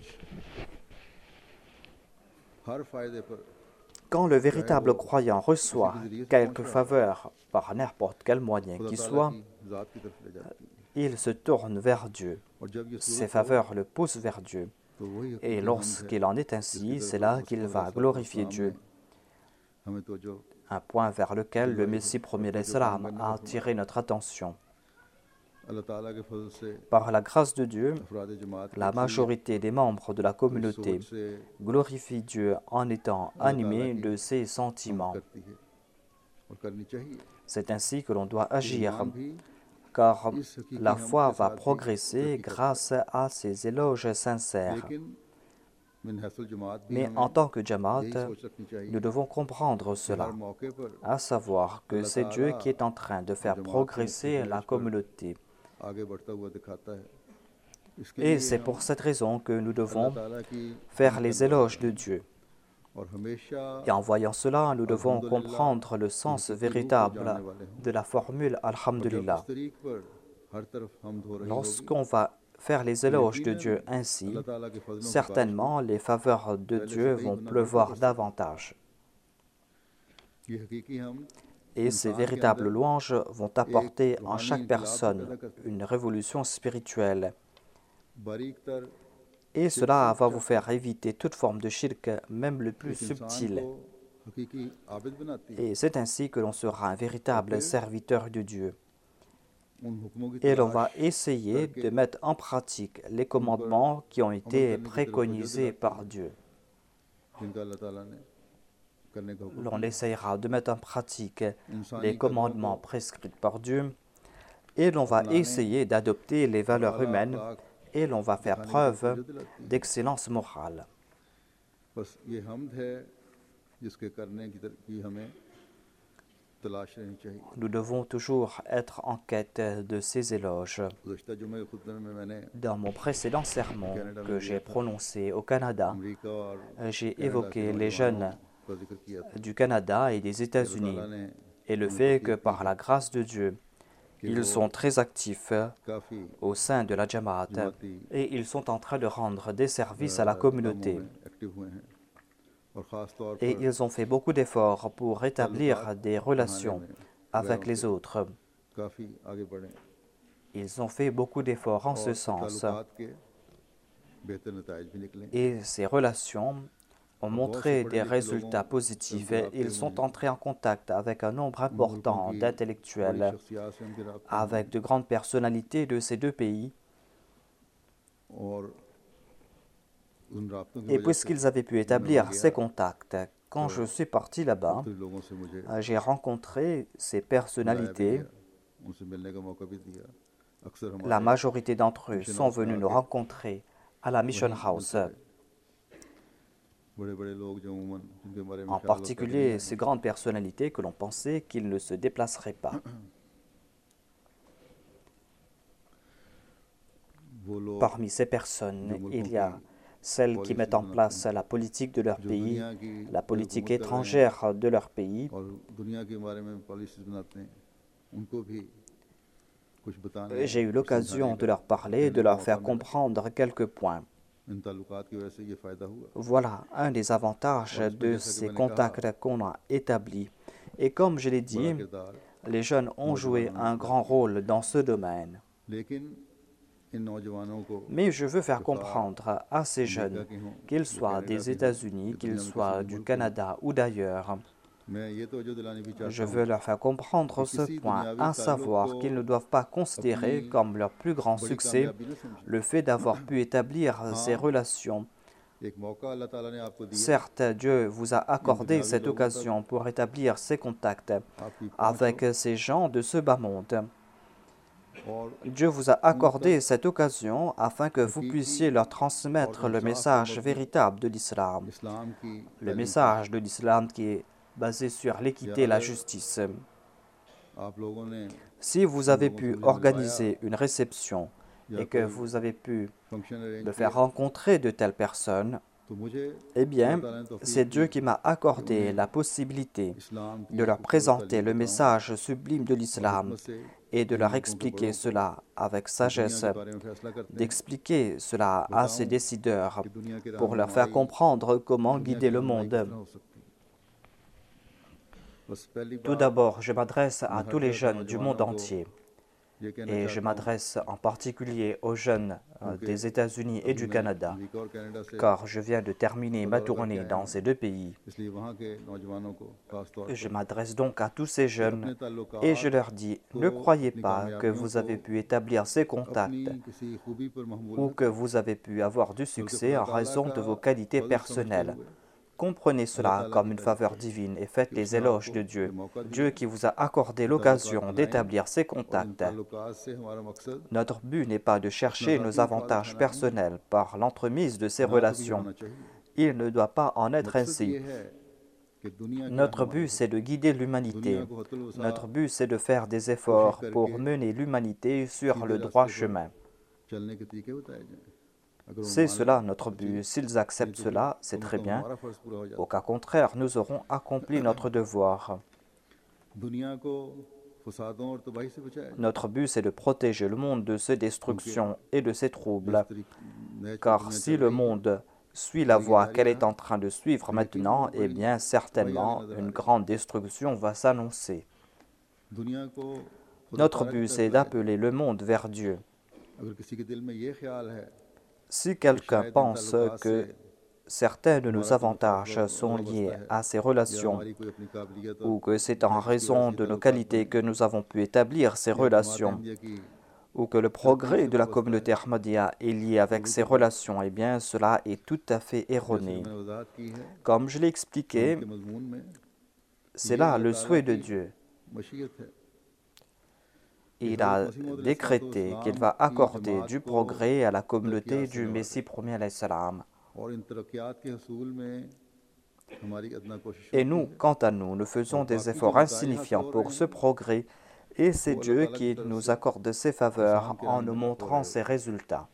हर फायदे पर Quand le véritable croyant reçoit quelque faveur par n'importe quel moyen खुदा qu'il ताला soit, की ज़ात की तरफ ले जाती है il se tourne vers Dieu. और जब ये Ses सूरत हो faveurs le poussent vers Dieu. तो वही Et हकीकी हमद है lorsqu'il en est ainsi, c'est là qu'il va glorifier Dieu. हमें तो जो Un point vers lequel le Messie premier l'Islam a attiré notre attention. अल्लाह ताला के फजल से Par la grâce de Dieu, अफराद जमात की la majorité des membres de la communauté सोच से glorifie Dieu en étant animés de ses हमद sentiments. करती है और करनी चाहिए C'est ainsi que l'on doit agir, ईमान भी car इस हकीकी la हमद foi के va साथ ही progresser तरक्की करता grâce à ces éloges है sincères. लेकिन मिन हैसुल जमात भी Mais हमें en tant que Jamaat, यही सोच रखनी चाहिए nous devons comprendre कि हर cela, मौके पर à savoir que अल्लाह c'est Dieu ताला qui est en train de faire जमात को progresser मुख्तलिफ la पर communauté. आगे बढ़ता हुआ दिखाता है इसके Et लिए c'est हम pour cette raison que nous अल्लाह devons ताला की faire हमद les करना éloges चाहिए de Dieu. और हमेशा Et en voyant cela, nous devons अल्हम्दुलिल्लाह comprendre le की sens हकीकी रूह को véritable जानने वाले हों de la formule और जब Alhamdulillah. इस तरीक पर हर तरफ हमद हो रही होगी Lorsqu'on va faire les तो éloges de यकीनन Dieu ainsi, अल्लाह ताला के फजलों की बारिश certainement les faveurs de पहले से Dieu कई vont गुना बढ़कर pleuvoir बरसेगी davantage. ये हकीकी हम Et ces इंसान के véritables अंदर louanges vont एक apporter en रूहानी chaque इनकलाब को personne पैदा करती है une révolution spirituelle. बारीक तर Et शिरक cela से va vous बचाती faire éviter toute forme de shirk, même le है plus एक इंसान subtil. को हकीकी आबिद बनाती है Et c'est ainsi que l'on sera un और véritable फिर serviteur de Dieu. उन हुक्मों की et l'on तलाश va essayer de mettre en pratique les commandements qui ont été préconisés par Dieu. जिनका अल्लाह ताला ने करने का हुक्म L'on किया essayera de mettre en pratique les इंसानी कदरों को commandements prescrits par Dieu et l'on va essayer d'adopter les और valeurs आला humaines अखलाक et l'on va faire दिखाने की preuve तौफीक दिलाती है d'excellence morale. बस ये हमद है जिसके करने की हमें तलाश रहनी चाहिए Nous devons toujours être en quête de ces éloges. गुज़श्ता जुमे के खुतबे में मैंने Dans mon précédent sermon que j'ai prononcé au Canada, America और j'ai कनाडा के évoqué les नौजवानों jeunes का जिक्र किया था du Canada et des कि अल्लाह États-Unis ताला ने et le उन्हें fait तौफीक que दी par है la grâce de Dieu, कि ils वो sont très actifs काफ़ी au sein de la Jamaat जमाती et ils sont en train de rendre des services à la कामों communauté. में एक्टिव हुए हैं और ख़ास तौर Et पर ils ont fait beaucoup d'efforts pour ताल्लुकात établir des बढ़ाने relations में avec गैरों les से autres. काफ़ी आगे बढ़े Ils ont fait beaucoup d'efforts en ce और sens. ताल्लुकात के बेहतर नताइज भी निकले Et ces relations ont और बहुत से montré पढ़े des लिखे résultats लोगों positifs. से उनके Ils राब्ते sont में entrés en contact avec un nombre उन मुल्कों important की बड़ी d'intellectuels, शख्सियात से उनके राब्ते avec में de grandes personnalités de ces deux pays. और उन राब्तों की Et वजह से puisqu'ils avaient pu जब मैं वहाँ établir ces गया contacts, quand तो je suis parti là-bas, मुख्तलिफ लोगों से मुझे j'ai rencontré ces बुलाया भी personnalités. गया उनसे मिलने का मौका भी दिया अक्सर La हमारे majorité d'entre eux mission sont house में venus nous आके rencontrer à la Mission वहीं House. मिलते रहे बड़े बड़े लोग जो अमूमन जिनके बारे में En ख्याल होता कि नहीं particulier ces grandes personnalités que l'on pensait qu'ils ne se déplaceraient pas. वो लोग Parmi ces जो personnes, मुल्कों il y a की celles qui mettent policies en बनाते place हैं la politique de leur जो pays, दुनिया की la पे politique हुकूमत कर रहे हैं étrangère de leur pays, और दुनिया के बारे में पॉलिसीज बनाते हैं उनको भी कुछ बताने j'ai eu कुछ l'occasion समझाने de का leur parler, de कहने का leur मौका faire मिला comprendre quelques points. इन ताल्लुकात की वजह से ये फ़ायदा हुआ Voilà un des avantages और इसमें de जैसा कि ces मैंने कहा contacts qu'on a établis. Et comme je l'ai बड़ा dit, किरदार les jeunes ont joué नौजवानों ने un अदा grand किया rôle dans ce domaine. लेकिन इन नौजवानों को Mais je veux faire ख़ा comprendre à ces अमेरिका jeunes, के हों qu'ils या soient कनाडा des के हों États-Unis, या qu'ils दुनिया में किसी soient भी du मुल्क के हों Canada ou d'ailleurs, मैं ये तवज्जो दिलानी भी चाहता je हूँ veux leur faire comprendre कि ce किसी point, दुनियावी à ताल्लुक़ को savoir qu'ils ne doivent pas अपनी considérer comme leur plus grand बड़ी succès कामयाबी न समझें le fait d'avoir pu établir ces हाँ relations. एक मौका अल्लाह ताला ने आपको दिया Certes, Dieu vous a इन accordé दुनियावी cette लोगों तक occasion pour établir ces contacts आपकी पहुँच avec हो ces gens de ce bas monde. और Dieu vous a उन तक accordé cette occasion afin que vous हकीकी puissiez leur और transmettre le इंसाफ का message मबनी véritable de l'islam. इस्लाम की Le तालीम पेश message de l'islam qui est basé sur l'équité et या la अगर justice. आप लोगों ने Si vous उन avez लोगों से pu मुझे मिलवाया organiser une réception या et que कोई vous avez pu function arrange me किया faire rencontrer de telles personnes, तो मुझे eh अल्लाह bien, ताला ने तौफीक c'est दी Dieu qui m'a कि accordé उन्हें la possibilité इस्लाम की de ये leur खूबसूरत présenter तालीम le बताऊं message sublime de और l'islam हिकमत से et de इन leur मुल्कों के expliquer बड़ों को cela avec जो दुनिया sagesse, के बारे में फैसला करते हैं d'expliquer cela à ces बताऊं décideurs कि दुनिया की pour leur faire रहनुमाई comprendre comment दुनिया guider की le रहनुमाई किस monde. तरह हो सकती है बस पहली Tout बात d'abord, je m'adresse à मैं tous हर les तरह के jeunes du monde नौजवानों को entier ये कहना et je चाहता हूँ m'adresse en particulier aux jeunes क्योंकि des États-Unis et अभी du मैं Canada, अमेरिका और कनाडा से car je viens de terminer ma दौरा करके tournée आया dans हूँ ces deux pays. इसलिए वहाँ के नौजवानों को खास तौर Je पर m'adresse donc à tous ces कि jeunes अपने et je ताल्लुकात leur dis, को ne croyez अपनी pas que कामयाबियों vous को avez pu établir ces अपनी contacts किसी खूबी पर महमूल ou न que करें vous avez pu avoir du बल्कि succès खुदा en ताला raison का de vos qualités फजल समझते personnelles. हुए Comprenez अल्लाह cela ताला comme की une तारीफ faveur करें divine et faites कि les उसने éloges आपको de ये Dieu, मौका दिया Dieu है qui vous a accordé कि ताल्लुकात l'occasion बनाएं d'établir ces और इन contacts. ताल्लुकात से हमारा मकसद Notre but n'est pas de अपना chercher nos ज़ाती मफाद avantages उठाना नहीं personnels par l'entremise de ces ना कभी relations. होना चाहिए Il ne doit pas en être मकसद ainsi. ये है कि दुनिया की Notre रहनुमाई but, हो c'est de guider दुनिया l'humanité. को हतुल वसा Notre but, c'est de faire des कोशिश efforts pour करके mener l'humanité sur सीधे le droit रास्ते पर chemin. चलने के तरीके बताए जाएं अगर वो C'est मान cela लें notre तो ठीक but. S'ils नहीं acceptent तो फिर cela, c'est कम से très कम bien. हमारा फ़र्ज़ पूरा हो Au जाता cas contraire, nous aurons accompli notre devoir. है दुनिया को फसादों और तबाही से बचाया जाए Notre but, c'est de protéger le monde de ces destructions et de ces जिस troubles. नए Car दुनिया si चल le रही है monde suit la voie qu'elle est en train de suivre maintenant, eh bien certainement une grande destruction va s'annoncer. दुनिया को खुदा Notre ताला की but, तरफ c'est लाया जाए d'appeler le monde vers Dieu. अगर किसी के दिल में ये ख्याल है Si कि quelqu'un शायद इन pense ताल्लुकात que से certains de nos avantages sont liés à ces relations, ou que c'est en raison de nos qualités que nous avons pu établir ces relations, ou que le progrès de la communauté Ahmadiyya est lié avec ces relations, eh bien cela est tout à fait erroné. Comme je l'ai expliqué, c'est là le souhait de Dieu. Il a décrété qu'il va accorder du progrès à la communauté du Messie premier alayhi salam. Et nous, quant à nous, nous faisons des efforts insignifiants pour ce progrès et c'est Dieu qui nous accorde ses faveurs en nous montrant ses résultats.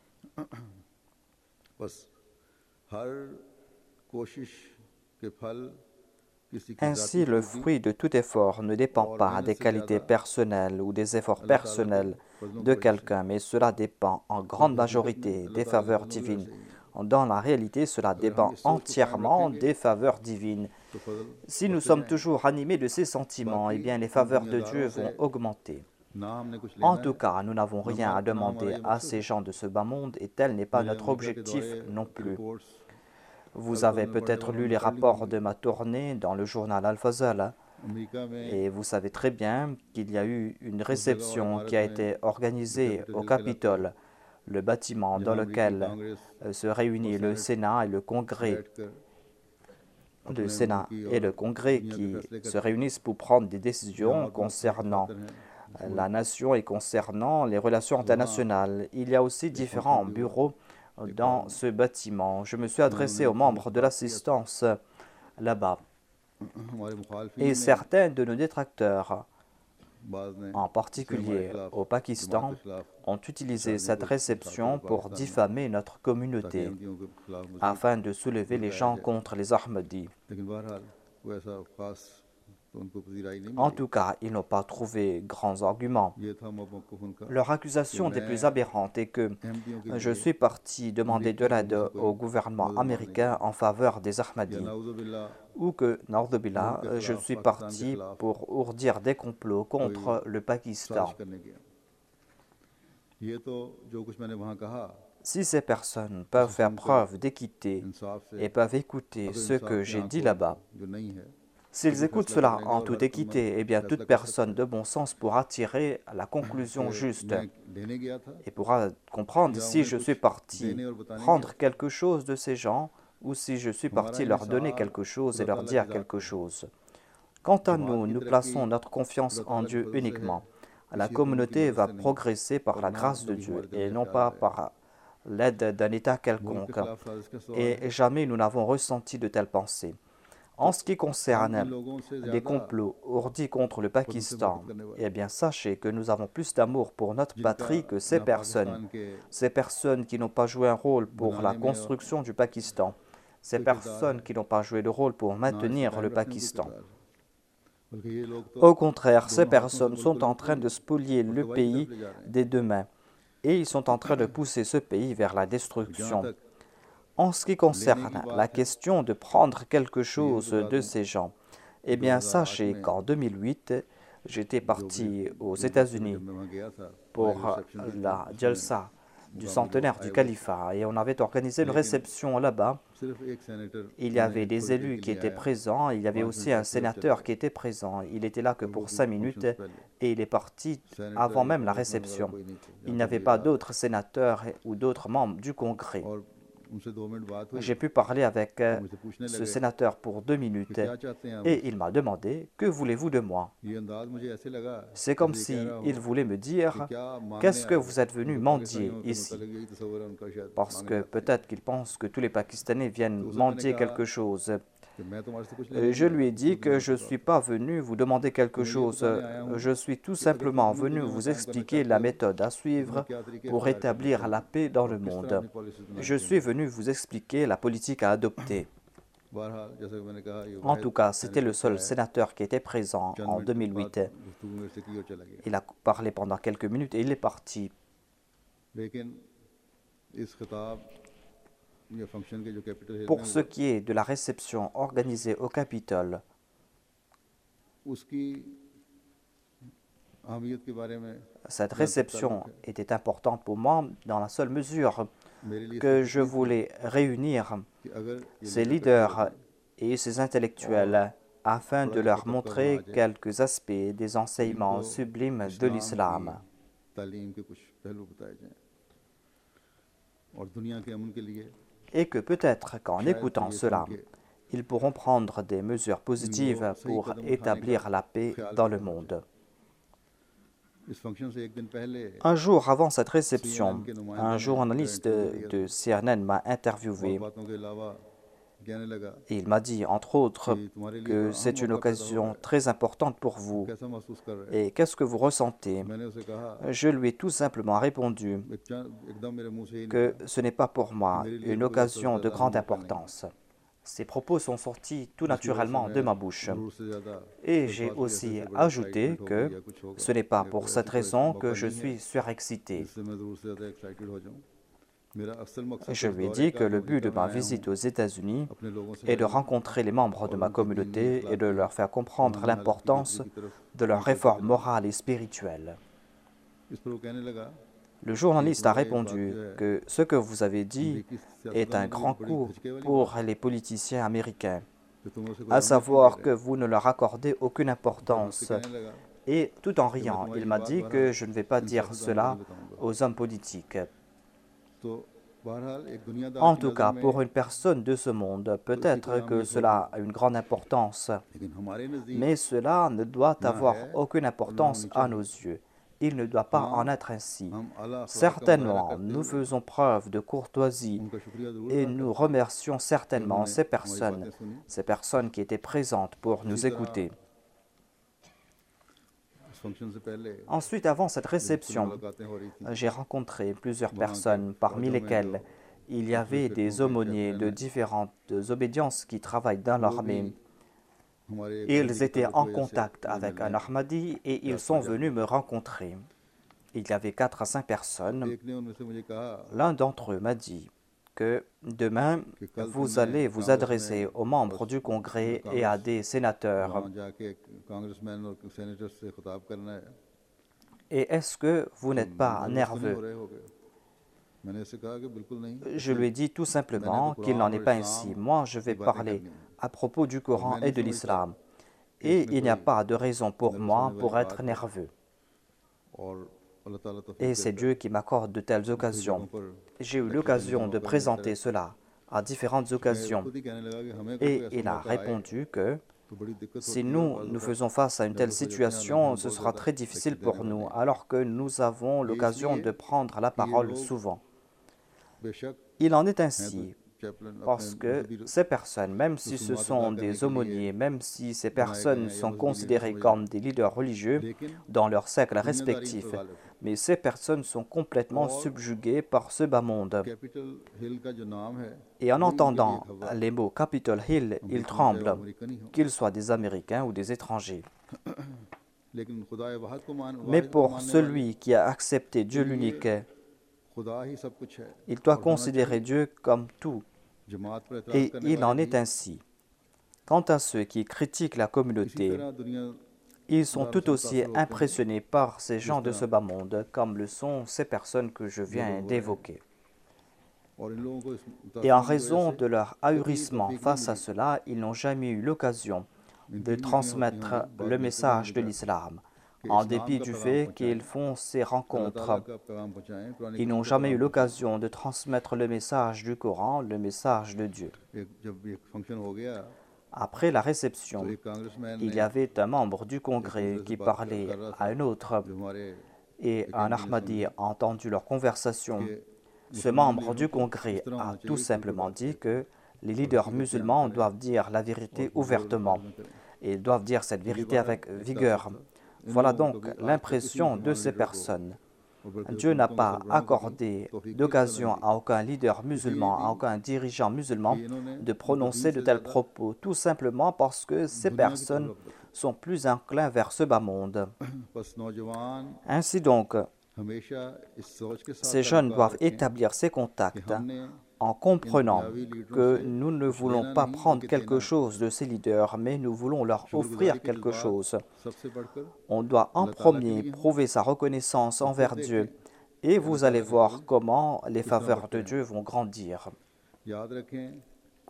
Ainsi, le fruit de tout effort ne dépend pas des qualités personnelles ou des efforts personnels de quelqu'un, mais cela dépend en grande majorité des faveurs divines. Dans la réalité, cela dépend entièrement des faveurs divines. Si nous sommes toujours animés de ces sentiments, eh bien les faveurs de Dieu vont augmenter. En tout cas, nous n'avons rien à demander à ces gens de ce bas monde et tel n'est pas notre objectif non plus. Vous avez peut-être lu les rapports de ma tournée dans le journal Al-Fazal et vous savez très bien qu'il y a eu une réception qui a été organisée au Capitole, le bâtiment dans lequel se réunit le Sénat et le Congrès. Le Sénat et le Congrès qui se réunissent pour prendre des décisions concernant la nation et concernant les relations internationales. Il y a aussi différents bureaux dans ce bâtiment. Je me suis adressé aux membres de l'assistance là-bas. Et certains de nos détracteurs, en particulier au Pakistan, ont utilisé cette réception pour diffamer notre communauté afin de soulever les gens contre les Ahmadis. En tout cas, ils n'ont pas trouvé grands arguments. Leur accusation des plus aberrantes est que je suis parti demander de l'aide au gouvernement américain en faveur des Ahmadis, ou que, Naudzubillah, je suis parti pour ourdir des complots contre le Pakistan. Si ces personnes peuvent faire preuve d'équité et peuvent écouter ce que j'ai dit là-bas, s'ils écoutent cela en toute équité, eh bien toute personne de bon sens pourra tirer la conclusion juste et pourra comprendre si je suis parti prendre quelque chose de ces gens ou si je suis parti leur donner quelque chose et leur dire quelque chose. Quant à nous, nous plaçons notre confiance en Dieu uniquement. La communauté va progresser par la grâce de Dieu et non pas par l'aide d'un État quelconque. Et jamais nous n'avons ressenti de telles pensées. En ce qui concerne les complots ourdis contre le Pakistan, eh bien sachez que nous avons plus d'amour pour notre patrie que ces personnes qui n'ont pas joué un rôle pour la construction du Pakistan, ces personnes qui n'ont pas joué de rôle pour maintenir le Pakistan. Au contraire, ces personnes sont en train de spolier le pays des deux mains et ils sont en train de pousser ce pays vers la destruction. En ce qui concerne la question de prendre quelque chose de ces gens, eh bien sachez qu'en 2008, j'étais parti aux États-Unis pour la Jalsa du centenaire du califat et on avait organisé une réception là-bas. Il y avait des élus qui étaient présents, il y avait aussi un sénateur qui était présent. Il était là que pour 5 minutes et il est parti avant même la réception. Il n'y avait pas d'autres sénateurs ou d'autres membres du Congrès. J'ai pu parler avec ce sénateur pour 2 minutes et il m'a demandé « Que voulez-vous de moi ?» C'est comme s'il voulait me dire « Qu'est-ce que vous êtes venu mendier ici ?» Parce que peut-être qu'il pense que tous les Pakistanais viennent mendier quelque chose. Je lui ai dit que je ne suis pas venu vous demander quelque chose, je suis tout simplement venu vous expliquer la méthode à suivre pour rétablir la paix dans le monde. Je suis venu vous expliquer la politique à adopter. En tout cas, c'était le seul sénateur qui était présent en 2008. Il a parlé pendant quelques minutes et il est parti. Pour ce qui est de la réception organisée au Capitole, cette réception était importante pour moi dans la seule mesure que je voulais réunir ces leaders et ces intellectuels afin de leur montrer quelques aspects des enseignements sublimes de l'islam et que peut-être qu'en écoutant cela, ils pourront prendre des mesures positives pour établir la paix dans le monde. Un jour avant cette réception, un journaliste de CNN m'a interviewé et il m'a dit, entre autres, que c'est une occasion très importante pour vous. Et qu'est-ce que vous ressentez? Je lui ai tout simplement répondu que ce n'est pas pour moi une occasion de grande importance. Ces propos sont sortis tout naturellement de ma bouche. Et j'ai aussi ajouté que ce n'est pas pour cette raison que je suis surexcité. Je lui ai dit que le but de ma visite aux États-Unis est de rencontrer les membres de ma communauté et de leur faire comprendre l'importance de leur réforme morale et spirituelle. Le journaliste a répondu que ce que vous avez dit est un grand coup pour les politiciens américains, à savoir que vous ne leur accordez aucune importance. Et tout en riant, il m'a dit que je ne vais pas dire cela aux hommes politiques. En tout cas, pour une personne de ce monde, peut-être que cela a une grande importance, mais cela ne doit avoir aucune importance à nos yeux. Il ne doit pas en être ainsi. Certainement, nous faisons preuve de courtoisie et nous remercions certainement ces personnes qui étaient présentes pour nous écouter. Ensuite, avant cette réception, j'ai rencontré plusieurs personnes, parmi lesquelles il y avait des aumôniers de différentes obédiences qui travaillent dans l'armée. Ils étaient en contact avec un Ahmadi et ils sont venus me rencontrer. Il y avait 4 à 5 personnes. L'un d'entre eux m'a dit que demain, vous allez vous adresser aux membres du Congrès et à des sénateurs. Et est-ce que vous n'êtes pas nerveux? Je lui ai dit tout simplement qu'il n'en est pas ainsi. Moi, je vais parler à propos du Coran et de l'islam. Et il n'y a pas de raison pour moi pour être nerveux. Et c'est Dieu qui m'accorde de telles occasions. J'ai eu l'occasion de présenter cela à différentes occasions. Et il a répondu que si nous faisons face à une telle situation, ce sera très difficile pour nous, alors que nous avons l'occasion de prendre la parole souvent. Il en est ainsi, parce que ces personnes, même si ce sont des aumôniers, même si ces personnes sont considérées comme des leaders religieux dans leurs cercles respectifs, mais ces personnes sont complètement subjuguées par ce bas monde. Et en entendant les mots Capitol Hill, ils tremblent, qu'ils soient des Américains ou des étrangers. Mais pour celui qui a accepté Dieu l'unique, il doit considérer Dieu comme tout. Et il en est ainsi. Quant à ceux qui critiquent la communauté, ils sont tout aussi impressionnés par ces gens de ce bas monde, comme le sont ces personnes que je viens d'évoquer. Et en raison de leur ahurissement face à cela, ils n'ont jamais eu l'occasion de transmettre le message de l'islam. En dépit du fait qu'ils font ces rencontres, ils n'ont jamais eu l'occasion de transmettre le message du Coran, le message de Dieu. Après la réception, il y avait un membre du Congrès qui parlait à un autre et un Ahmadi a entendu leur conversation. Ce membre du Congrès a tout simplement dit que les leaders musulmans doivent dire la vérité ouvertement et doivent dire cette vérité avec vigueur. Voilà donc l'impression de ces personnes. Dieu n'a pas accordé d'occasion à aucun leader musulman, à aucun dirigeant musulman de prononcer de tels propos, tout simplement parce que ces personnes sont plus inclins vers ce bas monde. Ainsi donc, ces jeunes doivent établir ces contacts en comprenant que nous ne voulons pas prendre quelque chose de ces leaders, mais nous voulons leur offrir quelque chose. On doit en premier prouver sa reconnaissance envers Dieu et vous allez voir comment les faveurs de Dieu vont grandir.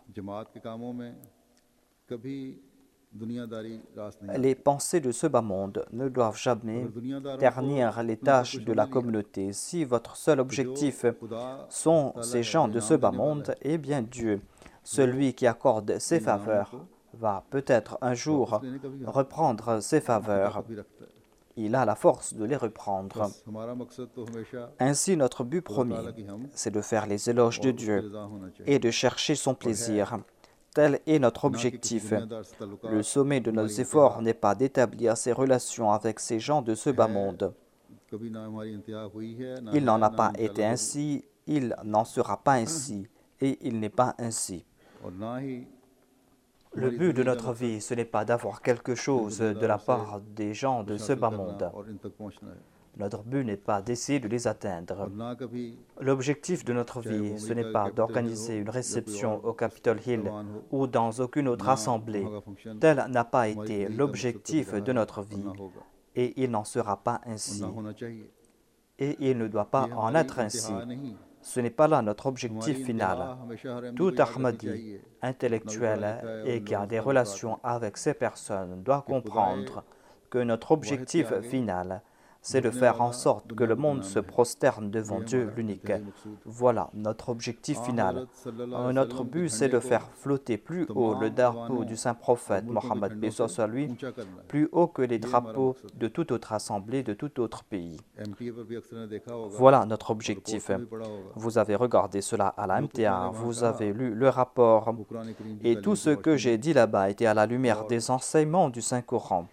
जमात के कामों में कभी दुनियादारी रास नहीं Les pensées de ce bas monde ne doivent jamais ternir les tâches de la communauté. Si votre seul objectif sont ces gens de ce bas monde, eh bien Dieu, celui qui accorde ses faveurs, va peut-être un jour reprendre ses faveurs. Il a la force de les reprendre. हमारा मकसद तो हमेशा Ainsi, notre but premier, c'est de faire les éloges de Dieu रजा होना चाहिए et de chercher son plaisir. Tel est notre objectif. दुनियादार से ताल्लुकात Le sommet de nos efforts n'est pas d'établir ces relations avec ces gens de ce bas monde. कभी ना हमारी इंतहा हुई है ना Il n'en a है, pas ना été ainsi, il n'en sera pas ainsi, et il n'est pas ainsi. और ना ही Le but de notre vie, ce n'est pas d'avoir quelque chose de la part des gens de ce bas monde. और इन तक पहुंचना है Notre but n'est pas d'essayer de les atteindre. और ना कभी L'objectif de notre vie, ce n'est pas d'organiser une réception au Capitol Hill ou dans aucune autre assemblée. वहाँ का function Tel n'a pas été l'objectif de notre vie, ना होगा et il n'en sera pas ainsi. ना होना चाहिए Et il ne doit pas ये en हमारी être ainsi. इंतहा नहीं Ce n'est pas là notre objectif हमारी final. इंतहा हमेशा हर अहमदी Tout को याद रखनी Ahmadi, चाहिए intellectuel et qui a des relations avec ces personnes doit comprendre que notre objectif final, c'est de faire en sorte que le monde se prosterne devant Dieu l'unique. Voilà notre objectif final. Notre but, c'est de faire flotter plus haut le drapeau du saint prophète Mohammed paix soit sur lui, ऊंचा करना है plus haut que les drapeaux de toute autre assemblée, de tout autre pays. MTA पर भी अक्सर ने देखा होगा Voilà notre objectif. भी पढ़ा होगा Vous avez regardé cela à la MTA, vous avez lu le rapport, Quran करीम की et तालीम tout ce की que j'ai dit là-bas était à la lumière des enseignements du Saint-Coran.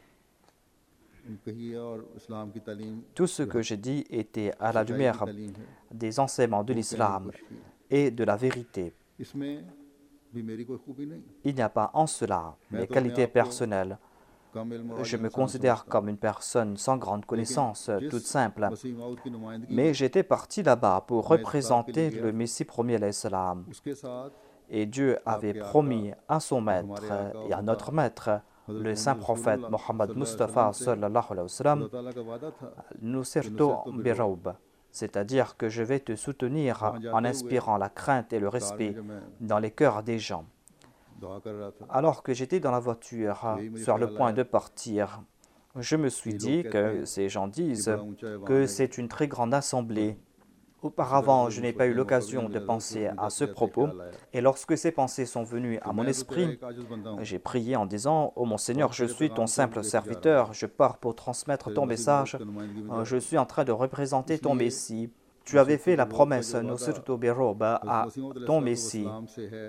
कही है और इस्लाम की तालीम Tout ce que j'ai dit était à la lumière तालीम है des enseignements de l'islam et de la vérité. इसमें भी मेरी कोई खूबी नहीं Il n'y a pas en cela mes qualités personnelles. कम इल्म और Je me इंसान considère comme une personne sans grande connaissance, toute simple. मसीह मौद की नुमाइंदगी Mais j'étais parti là-bas pour représenter le Messie premier alayhi salam. उसके साथ Et Dieu avait promis à son maître et à notre maître, le saint prophète Mohammed Mustafa sallallahu alayhi wa sallam, खुदा ताला का वादा था Nusirtu birawb, c'est-à-dire que je vais te soutenir en inspirant la crainte et le respect dans les cœurs des gens. दुआ कर रहा था Alors que j'étais dans la voiture, sur le point de partir, je me suis dit que ces gens disent बड़ा ऊंचा है वहाँ que c'est une très grande assemblée. Auparavant, je n'ai pas eu l'occasion de penser à ce propos, et lorsque ces pensées sont venues à mon esprit, एक आजिज़ बंदा हूँ j'ai prié en disant « Ô mon Seigneur, je suis ton simple serviteur, je pars pour transmettre ton message, je suis en train de représenter ton Messie. Tu avais fait la promesse, Nusirtu birawba, à ton Messie, इस्लाम से है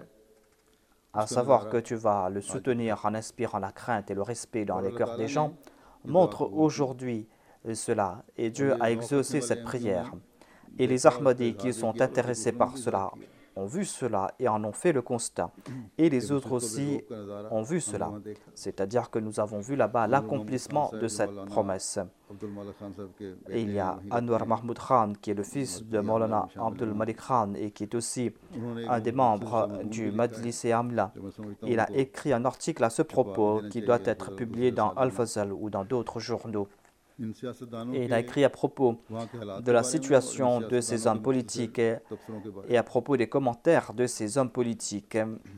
à savoir que tu vas le soutenir en inspirant la crainte et le respect dans les cœurs des gens. Montre aujourd'hui cela, et Dieu a exaucé cette prière. Et les Ahmadis qui sont intéressés par cela ont vu cela et en ont fait le constat. Et les autres aussi ont vu cela. C'est-à-dire que nous avons vu là-bas l'accomplissement de cette promesse. Abdul मालिक खान साहब के Et il y a Anwar Mahmoud Khan qui est le fils de Maulana Abdul Malik Khan et qui est aussi un des membres du Majlis-e Amla. जो मैं समझता Il a écrit un article à ce propos qui doit être publié dans Al-Fazal ou dans d'autres journaux. हूँ इन सियासतदानों Et il a écrit à propos वहाँ के हालात de la situation de ces hommes politiques तबसरों के बारे et à propos des commentaires de ces hommes politiques,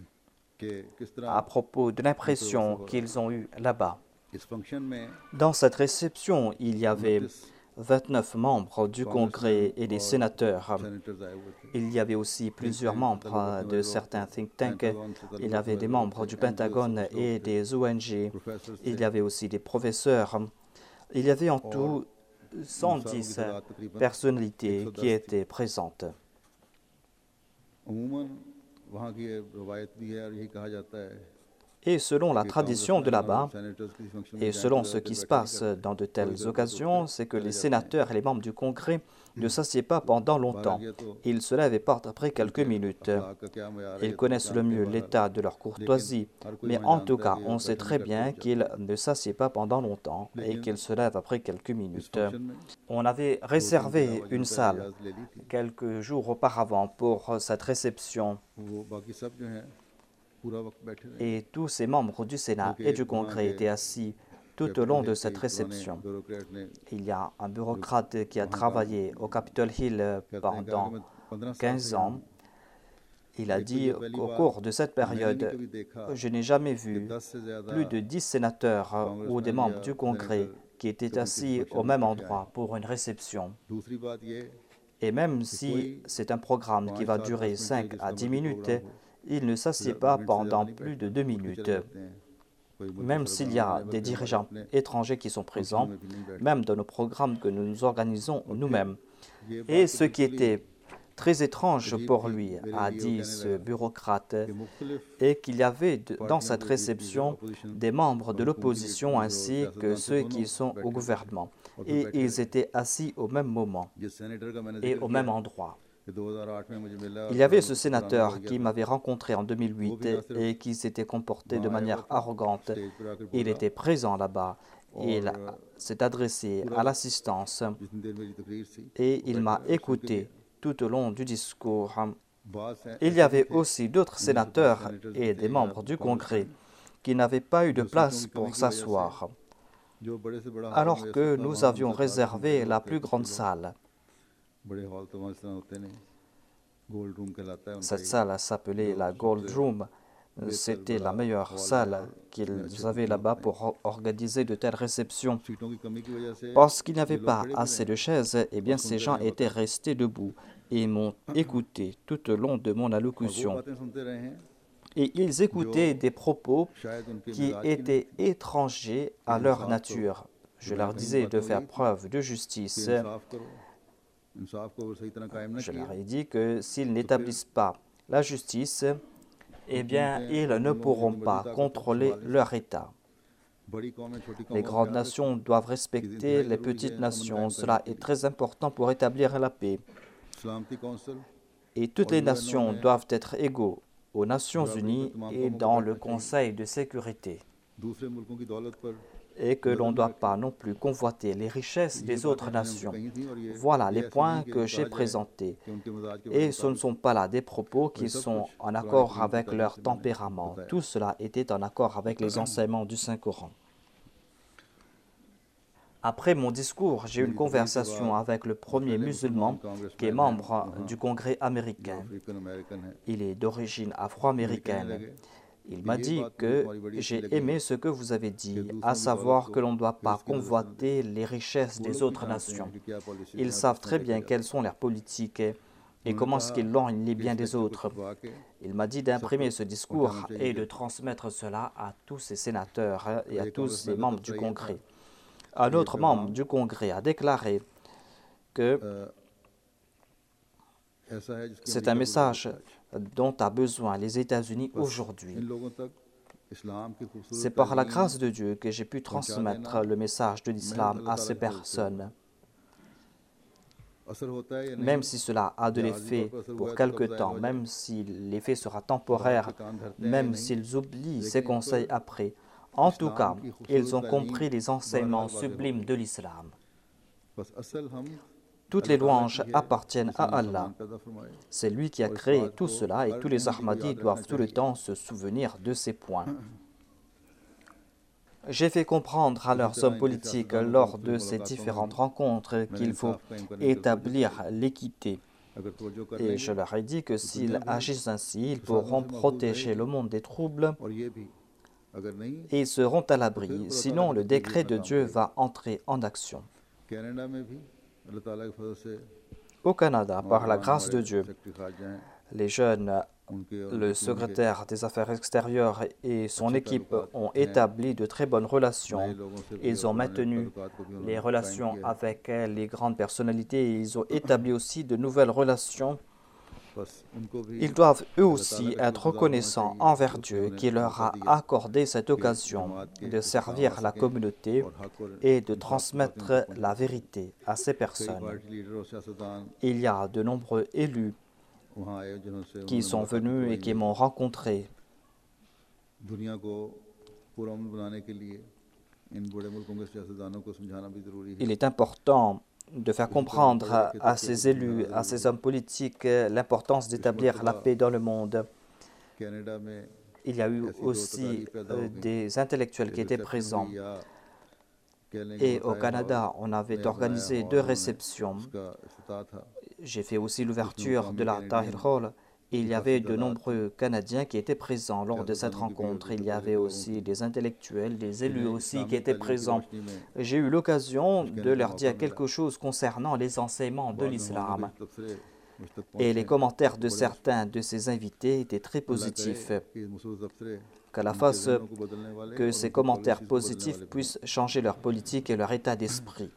के किस तरह à propos de l'impression qu'ils ont eue là-bas. इस फंक्शन में Dans cette réception, il y avait 29 membres du Congrès et des sénateurs. Senators आए हुए थे Il y avait aussi plusieurs membres de certains think tanks. Il y avait des membres du Pentagone et des ONG. Professor Il y avait aussi des professeurs. Il y avait en tout 110 personnalités qui étaient présentes. अमूमन वहाँ की ये रवायत भी है और यही कहा जाता है Et selon la tradition de là-bas, senators की function et selon ce qui se passe dans de telles occasions, c'est que les sénateurs et les membres du Congrès ne s'assiedent pas pendant longtemps. Ils se lèvent et partent après quelques minutes. का क्या मैयार है Ils connaissent le mieux l'état de leur courtoisie, mais en tout cas, on sait très bien qu'ils ne s'assiedent pas pendant longtemps et qu'ils se lèvent après quelques minutes. On avait réservé une salle ले ली थी quelques jours auparavant pour cette réception वो बाकी सब जो हैं पूरा वक्त बैठे रहे et tous ces membres du Sénat et du Congrès étaient assis tout au long de cette réception. Bureaucrat ने Il y a un bureaucrate qui a travaillé au Capitol Hill pendant 15 ans Il a dit qu'au cours de cette période, je n'ai jamais vu plus de 10 sénateurs ou des membres du Congrès qui étaient assis au même endroit pour une réception. Et même si c'est un programme qui va durer 5 à 10 minutes, il ne s'assied pas pendant plus de 2 minutes. Même s'il y a des dirigeants étrangers qui sont présents, même dans nos programmes que nous organisons nous-mêmes. Et ce qui était très étrange pour lui, a dit ce bureaucrate, est qu'il y avait dans cette réception des membres de l'opposition ainsi que ceux qui sont au gouvernement. Et ils étaient assis au même moment et au même endroit. Il y avait ce sénateur qui m'avait rencontré en 2008 et qui s'était comporté de manière arrogante. Il était présent là-bas. Il s'est adressé à l'assistance et il m'a écouté tout au long du discours. Il y avait aussi d'autres sénateurs et des membres du Congrès qui n'avaient pas eu de place pour s'asseoir, alors que nous avions réservé la plus grande salle. Cette salle s'appelait la Gold Room. C'était la meilleure salle qu'ils avaient là-bas pour organiser de telles réceptions. Parce qu'il n'y avait pas assez de chaises, eh bien ces gens étaient restés debout et m'ont écouté tout au long de mon allocution. Et ils écoutaient des propos qui étaient étrangers à leur nature. Je leur disais de faire preuve de justice. Je leur ai dit que s'ils n'établissent pas la justice, eh bien, ils ne pourront pas contrôler leur État. Les grandes nations doivent respecter les petites nations. Cela est très important pour établir la paix. Et toutes les nations doivent être égaux aux Nations Unies et dans le Conseil de sécurité. Et que l'on ne doit pas non plus convoiter les richesses des autres nations. Voilà les points que j'ai présentés. Et ce ne sont pas là des propos qui sont en accord avec leur tempérament. Tout cela était en accord avec les enseignements du Saint-Coran. Après mon discours, j'ai eu une conversation avec le premier musulman qui est membre du Congrès américain. Il est d'origine afro-américaine. Il m'a dit que j'ai aimé ce que vous avez dit, à savoir que l'on ne doit pas convoiter les richesses des autres nations. Ils savent très bien quelles sont leurs politiques et comment est-ce qu'ils lognent les biens des autres. Il m'a dit d'imprimer ce discours et de transmettre cela à tous ces sénateurs et à tous ces membres du Congrès. Un autre membre du Congrès a déclaré que c'est un message dont a besoin les États-Unis aujourd'hui. C'est par la grâce de Dieu que j'ai pu transmettre le message de l'islam à ces personnes. Même si cela a de l'effet pour quelque temps, même si l'effet sera temporaire, même s'ils oublient ces conseils après, en tout cas, ils ont compris les enseignements sublimes de l'islam. Toutes les louanges appartiennent à Allah. C'est lui qui a créé tout cela et tous les Ahmadis doivent tout le temps se souvenir de ces points. J'ai fait comprendre à leurs hommes politiques lors de ces différentes rencontres qu'il faut établir l'équité. Et je leur ai dit que s'ils agissent ainsi, ils pourront protéger le monde des troubles et ils seront à l'abri. Sinon, le décret de Dieu va entrer en action. Au Canada, par la grâce de Dieu, les jeunes, le secrétaire des Affaires extérieures et son équipe ont établi de très bonnes relations. Ils ont maintenu les relations avec les grandes personnalités et ils ont établi aussi de nouvelles relations. Ils doivent eux aussi être reconnaissants envers Dieu qui leur a accordé cette occasion de servir la communauté et de transmettre la vérité à ces personnes. Il y a de nombreux élus qui sont venus et qui m'ont rencontré. Il est important de faire comprendre à ces élus, à ces hommes politiques, l'importance d'établir la paix dans le monde. Il y a eu aussi des intellectuels qui étaient présents. Et au Canada, on avait organisé 2 réceptions. J'ai fait aussi l'ouverture de la Tahir Hall il y avait de nombreux Canadiens qui étaient présents lors de cette rencontre. Il y avait aussi des intellectuels, des élus aussi qui étaient présents. J'ai eu l'occasion de leur dire quelque chose concernant les enseignements de l'islam. Et les commentaires de certains de ces invités étaient très positifs. Qu'Allah fasse que ces commentaires positifs puissent changer leur politique et leur état d'esprit.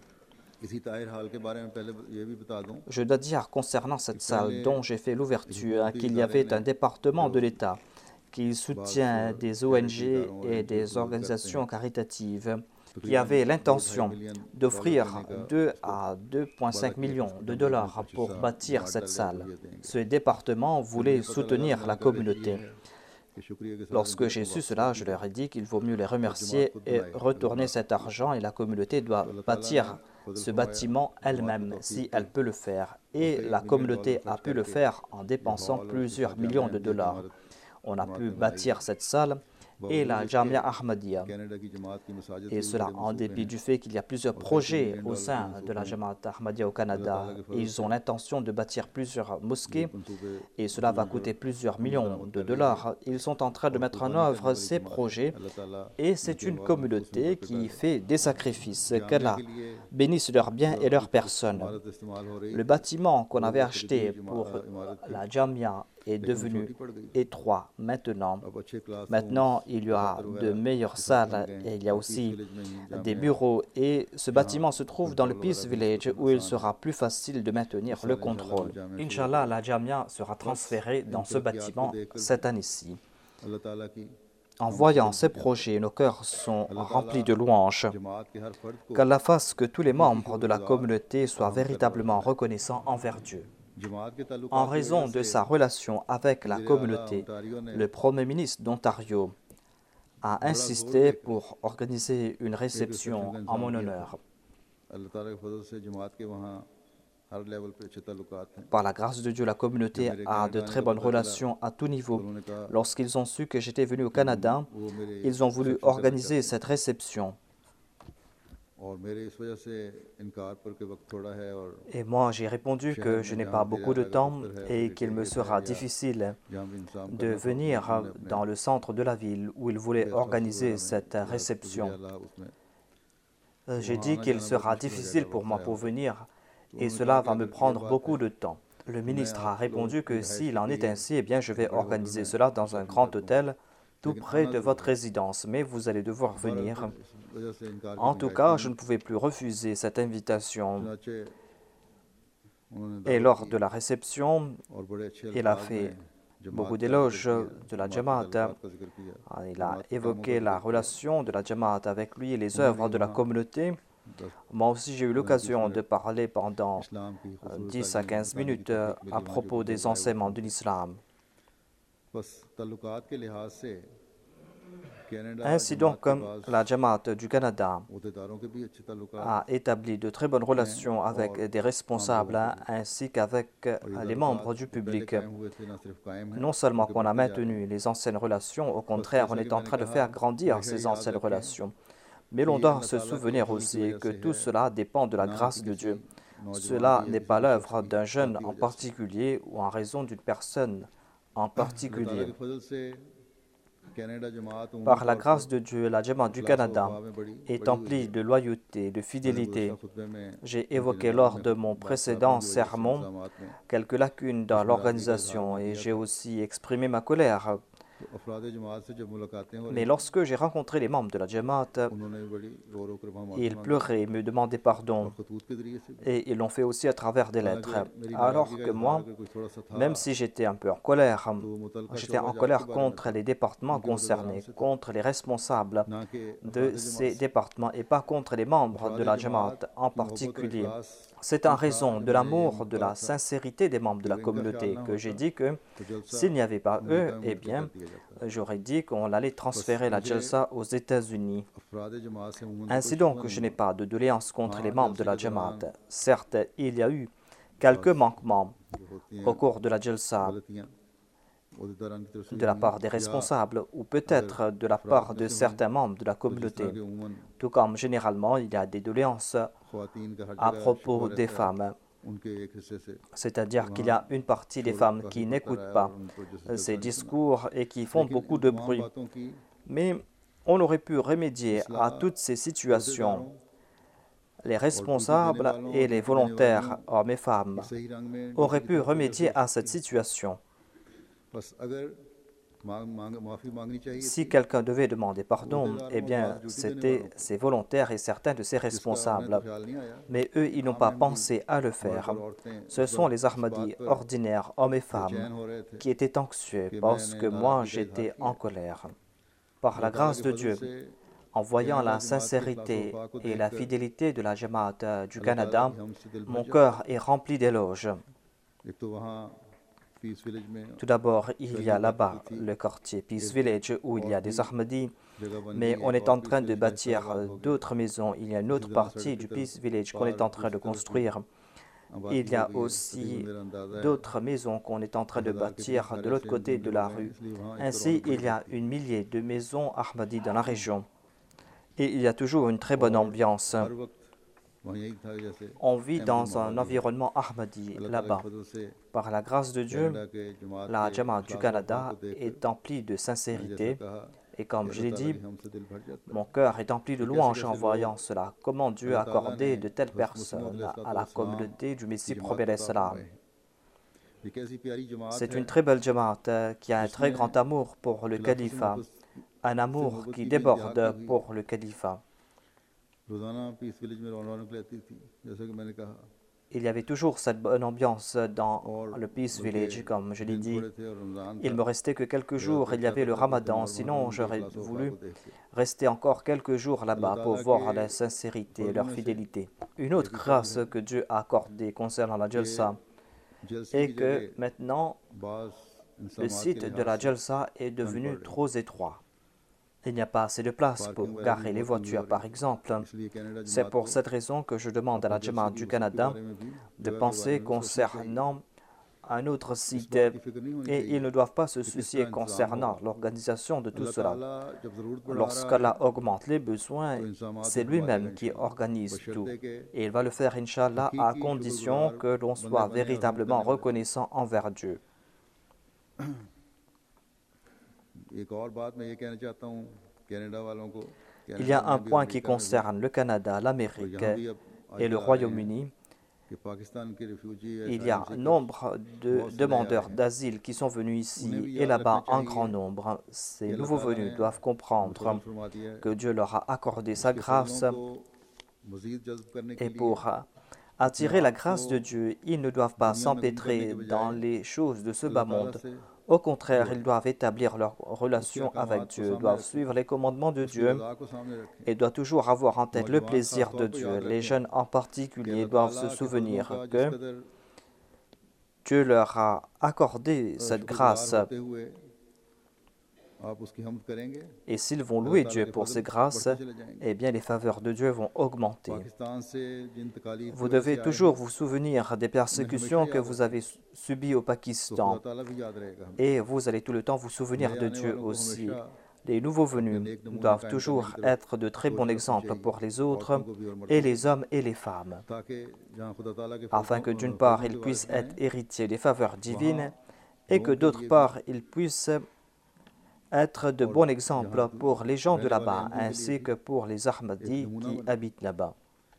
Je dois dire concernant cette salle dont j'ai fait l'ouverture qu'il y avait un département de l'État qui soutient des ONG et des organisations caritatives qui avait l'intention d'offrir 2 à 2,5 millions de dollars pour bâtir cette salle. Ce département voulait soutenir la communauté. Lorsque j'ai su cela, je leur ai dit qu'il vaut mieux les remercier et retourner cet argent et la communauté doit bâtir ce bâtiment elle-même si elle peut le faire. Et la communauté a pu le faire en dépensant plusieurs millions de dollars. On a pu bâtir cette salle et la Jamia Ahmadiyya. Et cela en dépit du fait qu'il y a plusieurs projets au sein de la Jamia Ahmadiyya au Canada. Et ils ont l'intention de bâtir plusieurs mosquées et cela va coûter plusieurs millions de dollars. Ils sont en train de mettre en œuvre ces projets et c'est une communauté qui fait des sacrifices. Qu'Allah bénisse leurs biens et leurs personnes. Le bâtiment qu'on avait acheté pour la Jamia est devenu étroit maintenant. Maintenant, il y a de meilleures salles et il y a aussi des bureaux. Et ce bâtiment se trouve dans le Peace Village où il sera plus facile de maintenir le contrôle. Inch'Allah, la Jamia sera transférée dans ce bâtiment cette année-ci. En voyant ces projets, nos cœurs sont remplis de louanges. Qu'Allah fasse que tous les membres de la communauté soient véritablement reconnaissants envers Dieu. En raison de sa relation avec la communauté, le Premier ministre d'Ontario a insisté pour organiser une réception en mon honneur. Par la grâce de Dieu, la communauté a de très bonnes relations à tout niveau. Lorsqu'ils ont su que j'étais venu au Canada, ils ont voulu organiser cette réception. Et moi, j'ai répondu que je n'ai pas beaucoup de temps et qu'il me sera difficile de venir dans le centre de la ville où ils voulaient organiser cette réception. J'ai dit qu'il sera difficile pour moi pour venir et cela va me prendre beaucoup de temps. Le ministre a répondu que s'il en est ainsi, eh bien, je vais organiser cela dans un grand hôtel tout près de votre résidence, mais vous allez devoir venir. En tout cas, je ne pouvais plus refuser cette invitation. Et lors de la réception, il a fait beaucoup d'éloges de la Jamaat. Il a évoqué la relation de la Jamaat avec lui et les œuvres de la communauté. Moi aussi, j'ai eu l'occasion de parler pendant 10 à 15 minutes à propos des enseignements de l'islam. Ainsi donc, la Jamaat du Canada a établi de très bonnes relations avec des responsables ainsi qu'avec les membres du public. Non seulement qu'on a maintenu les anciennes relations, au contraire, on est en train de faire grandir ces anciennes relations. Mais l'on doit se souvenir aussi que tout cela dépend de la grâce de Dieu. Cela n'est pas l'œuvre d'un jeune en particulier ou en raison d'une personne en particulier. Par la grâce de Dieu, la Jamaat du Canada est emplie de loyauté, de fidélité. J'ai évoqué lors de mon précédent sermon quelques lacunes dans l'organisation et j'ai aussi exprimé ma colère. Mais lorsque j'ai rencontré les membres de la Jamaat, ils pleuraient et me demandaient pardon. Et ils l'ont fait aussi à travers des lettres. Alors que moi, même si j'étais un peu en colère, j'étais en colère contre les départements concernés, contre les responsables de ces départements et pas contre les membres de la Jamaat en particulier. C'est en raison de l'amour, de la sincérité des membres de la communauté que j'ai dit que s'il n'y avait pas eux, eh bien, j'aurais dit qu'on allait transférer la Jalsa aux États-Unis. Ainsi donc, je n'ai pas de doléance contre les membres de la Jamaat. Certes, il y a eu quelques manquements au cours de la Jalsa de la part des responsables ou peut-être de la part de certains membres de la communauté. Tout comme généralement, il y a des doléances à propos des femmes. C'est-à-dire qu'il y a une partie des femmes qui n'écoutent pas ces discours et qui font beaucoup de bruit. Mais on aurait pu remédier à toutes ces situations. Les responsables et les volontaires, hommes et femmes, auraient pu remédier à cette situation. Si quelqu'un devait demander pardon, eh bien, c'était ses volontaires et certains de ses responsables. Mais eux, ils n'ont pas pensé à le faire. Ce sont les Ahmadis ordinaires, hommes et femmes, qui étaient anxieux parce que moi, j'étais en colère. Par la grâce de Dieu, en voyant la sincérité et la fidélité de la Jamaat du Canada, mon cœur est rempli d'éloges. Tout d'abord, il y a là-bas le quartier Peace Village où il y a des Ahmadis, mais on est en train de bâtir d'autres maisons. Il y a une autre partie du Peace Village qu'on est en train de construire. Il y a aussi d'autres maisons qu'on est en train de bâtir de l'autre côté de la rue. Ainsi, il y a 1 millier de maisons Ahmadis dans la région. Et il y a toujours une très bonne ambiance. On vit dans un environnement Ahmadi là-bas. Par la grâce de Dieu, la Jamaat du Canada est emplie de sincérité. Et comme je l'ai dit, mon cœur est empli de louanges en voyant cela. Comment Dieu a accordé de telles personnes à la communauté du Messie prophète salam. C'est une très belle Jamaat qui a un très grand amour pour le califat, un amour qui déborde pour le califat. Il y avait toujours cette bonne ambiance dans le Peace Village, comme je l'ai dit. Il me restait que quelques jours, il y avait le Ramadan, sinon j'aurais voulu rester encore quelques jours là-bas pour voir la sincérité et leur fidélité. Une autre grâce que Dieu a accordée concernant la Jalsa est que maintenant, le site de la Jalsa est devenu trop étroit. Il n'y a pas assez de place pour garer les voitures, par exemple. C'est pour cette raison que je demande à la Jamaat du Canada de penser concernant un autre site et ils ne doivent pas se soucier concernant l'organisation de tout cela. Lorsqu'Allah augmente les besoins, c'est lui-même qui organise tout. Et il va le faire, Inch'Allah, à condition que l'on soit véritablement reconnaissant envers Dieu. Il y a un point qui concerne le Canada, l'Amérique et le Royaume-Uni. Il y a nombre de demandeurs d'asile qui sont venus ici et là-bas en grand nombre. Ces nouveaux venus doivent comprendre que Dieu leur a accordé sa grâce et pour attirer la grâce de Dieu, ils ne doivent pas s'empêtrer dans les choses de ce bas monde. Au contraire, ils doivent établir leur relation avec Dieu, doivent suivre les commandements de Dieu et doivent toujours avoir en tête le plaisir de Dieu. Les jeunes en particulier doivent se souvenir que Dieu leur a accordé cette grâce. Et s'ils vont louer Dieu pour ces grâces, eh bien les faveurs de Dieu vont augmenter. Vous devez toujours vous souvenir des persécutions que vous avez subies au Pakistan. Et vous allez tout le temps vous souvenir de Dieu aussi. Les nouveaux venus doivent toujours être de très bons exemples pour les autres, et les hommes et les femmes, afin que d'une part, ils puissent être héritiers des faveurs divines, et que d'autre part, ils puissent être de bons exemples pour les gens de là-bas, ainsi que pour les Ahmadis qui habitent là-bas.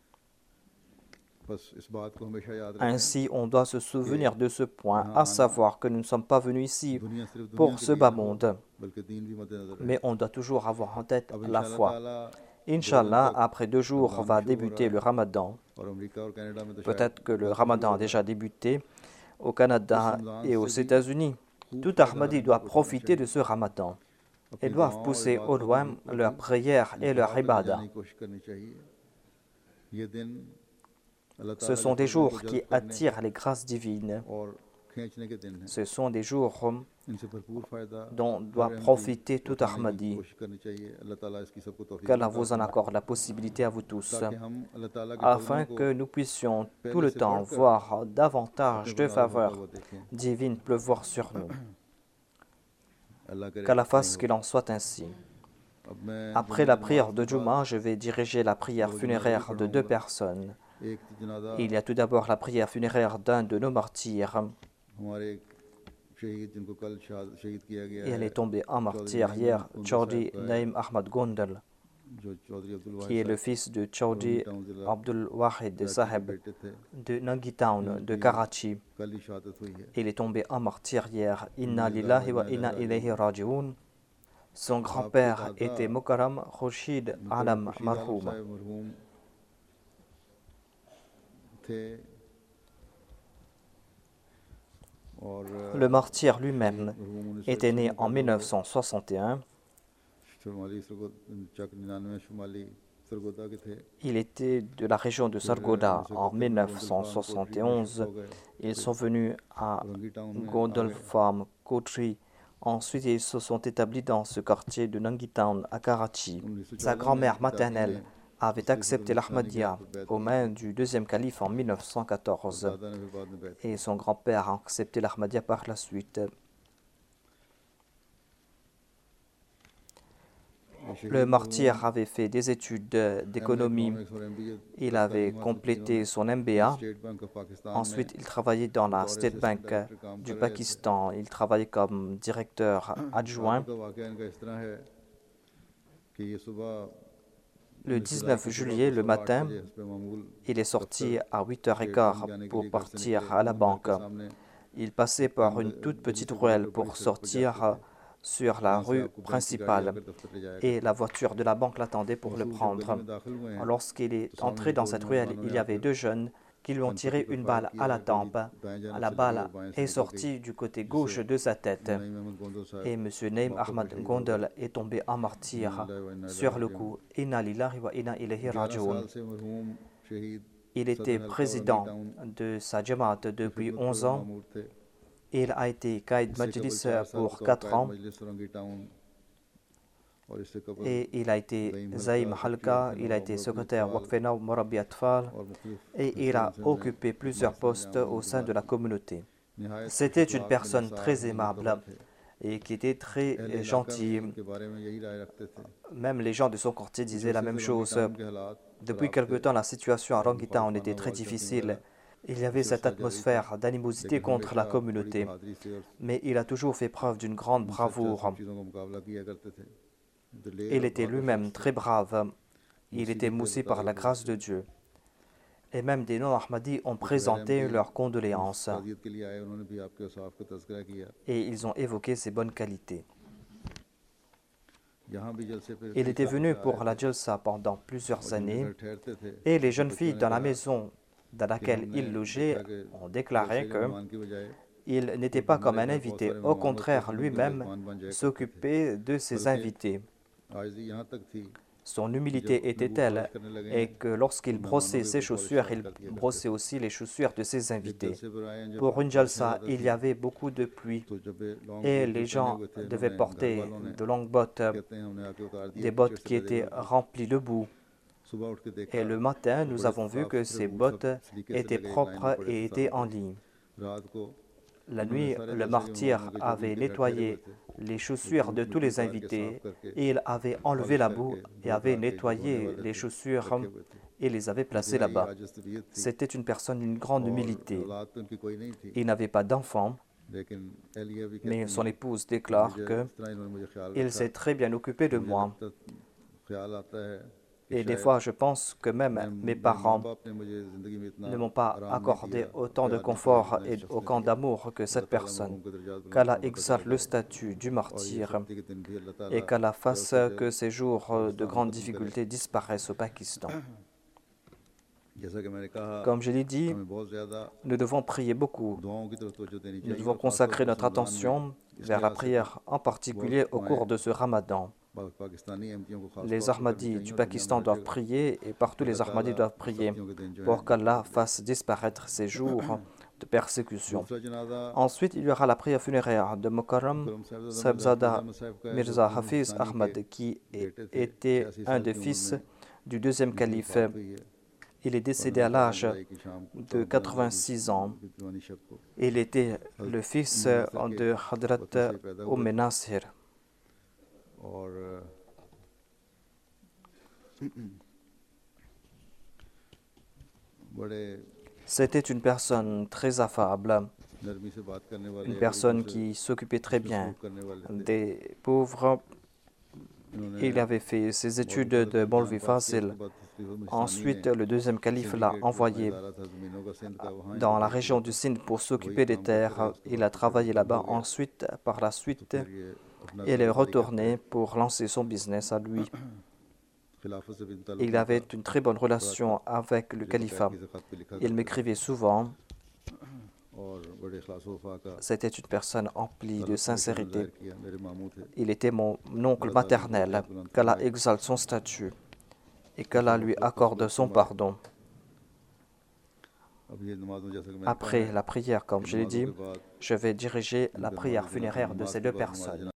Ainsi, on doit se souvenir de ce point, à savoir que nous ne sommes pas venus ici pour ce bas monde, mais on doit toujours avoir en tête la foi. Inch'Allah, après 2 jours va débuter le Ramadan. Peut-être que le Ramadan a déjà débuté au Canada et aux États-Unis. Tout Ahmadi doit profiter de ce Ramadan et doivent pousser au loin leurs prières et leur ibadah. Ce sont des jours qui attirent les grâces divines. Ce sont des jours dont doit profiter tout Ahmadi. Qu'Allah vous en accorde la possibilité à vous tous, afin que nous puissions tout le temps voir davantage de faveurs divines pleuvoir sur nous. Qu'Allah fasse qu'il en soit ainsi. Après la prière de Juma, je vais diriger la prière funéraire de 2 personnes. एक जनाजा Il y a tout d'abord la prière funéraire d'un de nos martyrs. हमारे एक शहीद जिनको कल शहीद किया गया Et elle है, est tombée en चौधरी martyr नईम hier, कुंदल Chaudhry साहब का है, Naim Ahmad Gondal, जो Chaudhry Abdul Wahid qui est le साहब fils de रोहिंगी Chaudhry टाउन जिला Abdul Wahid कराची के Saheb बेटे थे, de Nangi Town de इनकी Karachi. कल ही शहादत हुई है। Il est tombé en martyr hier. Inna इन्ना लिल्लाहि व lillahi wa इन्ना inna इलैहि ilayhi राजिऊन। raji'un. Son आपके grand-père दादा était Mukarram Khurshid मुकर्रम Alam खुर्शीद आलम Marhoum. साहब मरहूम थे और Le martyr शहीद lui-même मरहूम était 1961 né में en पैदा हुए, 1961. शुमाली चक 99 शुमाली सरगोदा के थे, Il était de la région de फिर Sargodha 1971 en में गोंदल फार्म कोटरी में शिफ्ट 1971. हो गए, Ils फिर sont venus à रोहंगी टाउन में आ Gondal गए। Farm, Kotri. Ensuite, ils se sont établis dans ce quartier de Nangi Town à Karachi. Sa 1914 में grand-mère इनकी दादी ने maternelle avait accepté l'Ahmadiyya aux mains du deuxième calife en और 1914 दादा ने फिर बाद में बैठ et son grand-père a accepté l'Ahmadiyya par la suite. Le martyr avait fait des études d'économie. Il avait complété son MBA. Ensuite, il travaillait dans la State Bank du Pakistan. Il travaillait comme directeur adjoint. Le 19 juillet, le matin, il est sorti à 8h15 pour partir à la banque. Il passait par une toute petite ruelle pour sortir sur la rue principale et la voiture de la banque l'attendait pour le prendre. Lorsqu'il est entré dans cette ruelle, il y avait deux jeunes qui lui ont tiré une balle à la tempe. La balle est sortie du côté gauche de sa tête et M. Naim Ahmad Gondal est tombé en martyr sur le coup. Inna lillahi wa inna ilayhi raji'un. Il était président de sa Jamaat depuis 11 ans. Il a été Qaïd Majlis pour 4 ans et il a été Zaïm Halka, il a été secrétaire Waqfena Murabi Atfal et il a occupé plusieurs postes au sein de la communauté. C'était une personne très aimable et qui était très gentil. Même les gens de son quartier disaient la même chose. Depuis quelque temps, la situation à Rangi Town était très difficile. Il y avait cette atmosphère d'animosité contre la communauté, mais il a toujours fait preuve d'une grande bravoure. Il était lui-même très brave. Il était moussé par la grâce de Dieu. Et même des non-Ahmadis ont présenté leurs condoléances. Et ils ont évoqué ses bonnes qualités. Il était venu pour la Jalsa pendant plusieurs années et les jeunes filles dans la maison dans laquelle il logeait ont déclaré qu'il n'était pas comme un invité. Au contraire, lui-même s'occupait de ses invités. Son humilité était telle et que lorsqu'il brossait ses chaussures, il brossait aussi les chaussures de ses invités. Pour une jalsa, il y avait beaucoup de pluie et les gens devaient porter de longues bottes, des bottes qui étaient remplies de boue. Et le matin, nous avons vu que ces bottes étaient propres et étaient en ligne. La nuit, le martyr avait nettoyé les chaussures de tous les invités et il avait enlevé la boue et avait nettoyé les chaussures et les avait placées là-bas. C'était une personne d'une grande humilité. Il n'avait pas d'enfant, mais son épouse déclare qu'il s'est très bien occupé de moi. Et des fois, je pense que même mes parents ne m'ont pas accordé autant de confort et autant d'amour que cette personne. Qu'Allah exalte le statut du martyr et qu'Allah fasse que ces jours de grandes difficultés disparaissent au Pakistan. Comme je l'ai dit, nous devons prier beaucoup. Nous devons consacrer notre attention vers la prière, en particulier au cours de ce Ramadan. Les Ahmadis du Pakistan doivent prier et partout les Ahmadis doivent prier pour qu'Allah fasse disparaître ces jours de persécution. Ensuite, il y aura la prière funéraire de Mukarram Sahibzada Mirza Hafiz Ahmad qui était un des fils du deuxième calife. Il est décédé à l'âge de 86 ans. Il était le fils de Hadrat Nasir. और बड़े C'était une personne très affable, नरमी से बात करने वाले, une एक personne दूसरे qui s'occupait très bien सलूक करने वाले थे। des pauvres. इन्होंने Il avait fait ses बहुत études मुकदर de का Maulvi इम्तिहान पास किया। Fasil. उसके बाद तस्लीफ मिस्तानी ने Ensuite, le deuxième calife l'a syndicate अपना envoyé इदारा था ज़मीनों का सिंध का, वहाँ dans इनको la भेज दिया région du था। Sindh pour वही s'occuper des काम करते रहे। terres. उसके Il बाद a तो फिर travaillé बंद हो là-bas. गया, Ensuite, par la तो suite, फिर ये अपना il est कारोबारी करते retourné pour lancer son business à lui. खिलाफत से भी ताल्लुक Il नहीं avait था। une très bonne खुराक relation avec le जो califat. ज़कात की ज़कात पे लिखा Il करते थे m'écrivait souvent. और बड़े इखलास व वफा का C'était une personne emplie de ताल्लुक हमेशा ने sincérité. ज़ाहिर किया। मेरे मामू थे। Il était mon oncle अल्लाह ताला इनको maternel. दर्जात बुलंद Qu'Allah फरमाए। exalte son statut et इनको qu'Allah lui मग़फ़िरत accorde मग़फ़िरत son फरमाए। pardon. अब ये नमाज़ों जैसा कि मैंने कहा Après है la prière, comme कि je l'ai नमाज़ों dit, के बाद je vais diriger la इनका prière नमाज़ जनाज़ा, funéraire de नमाज़ ces के deux बाद नमाज़ personnes.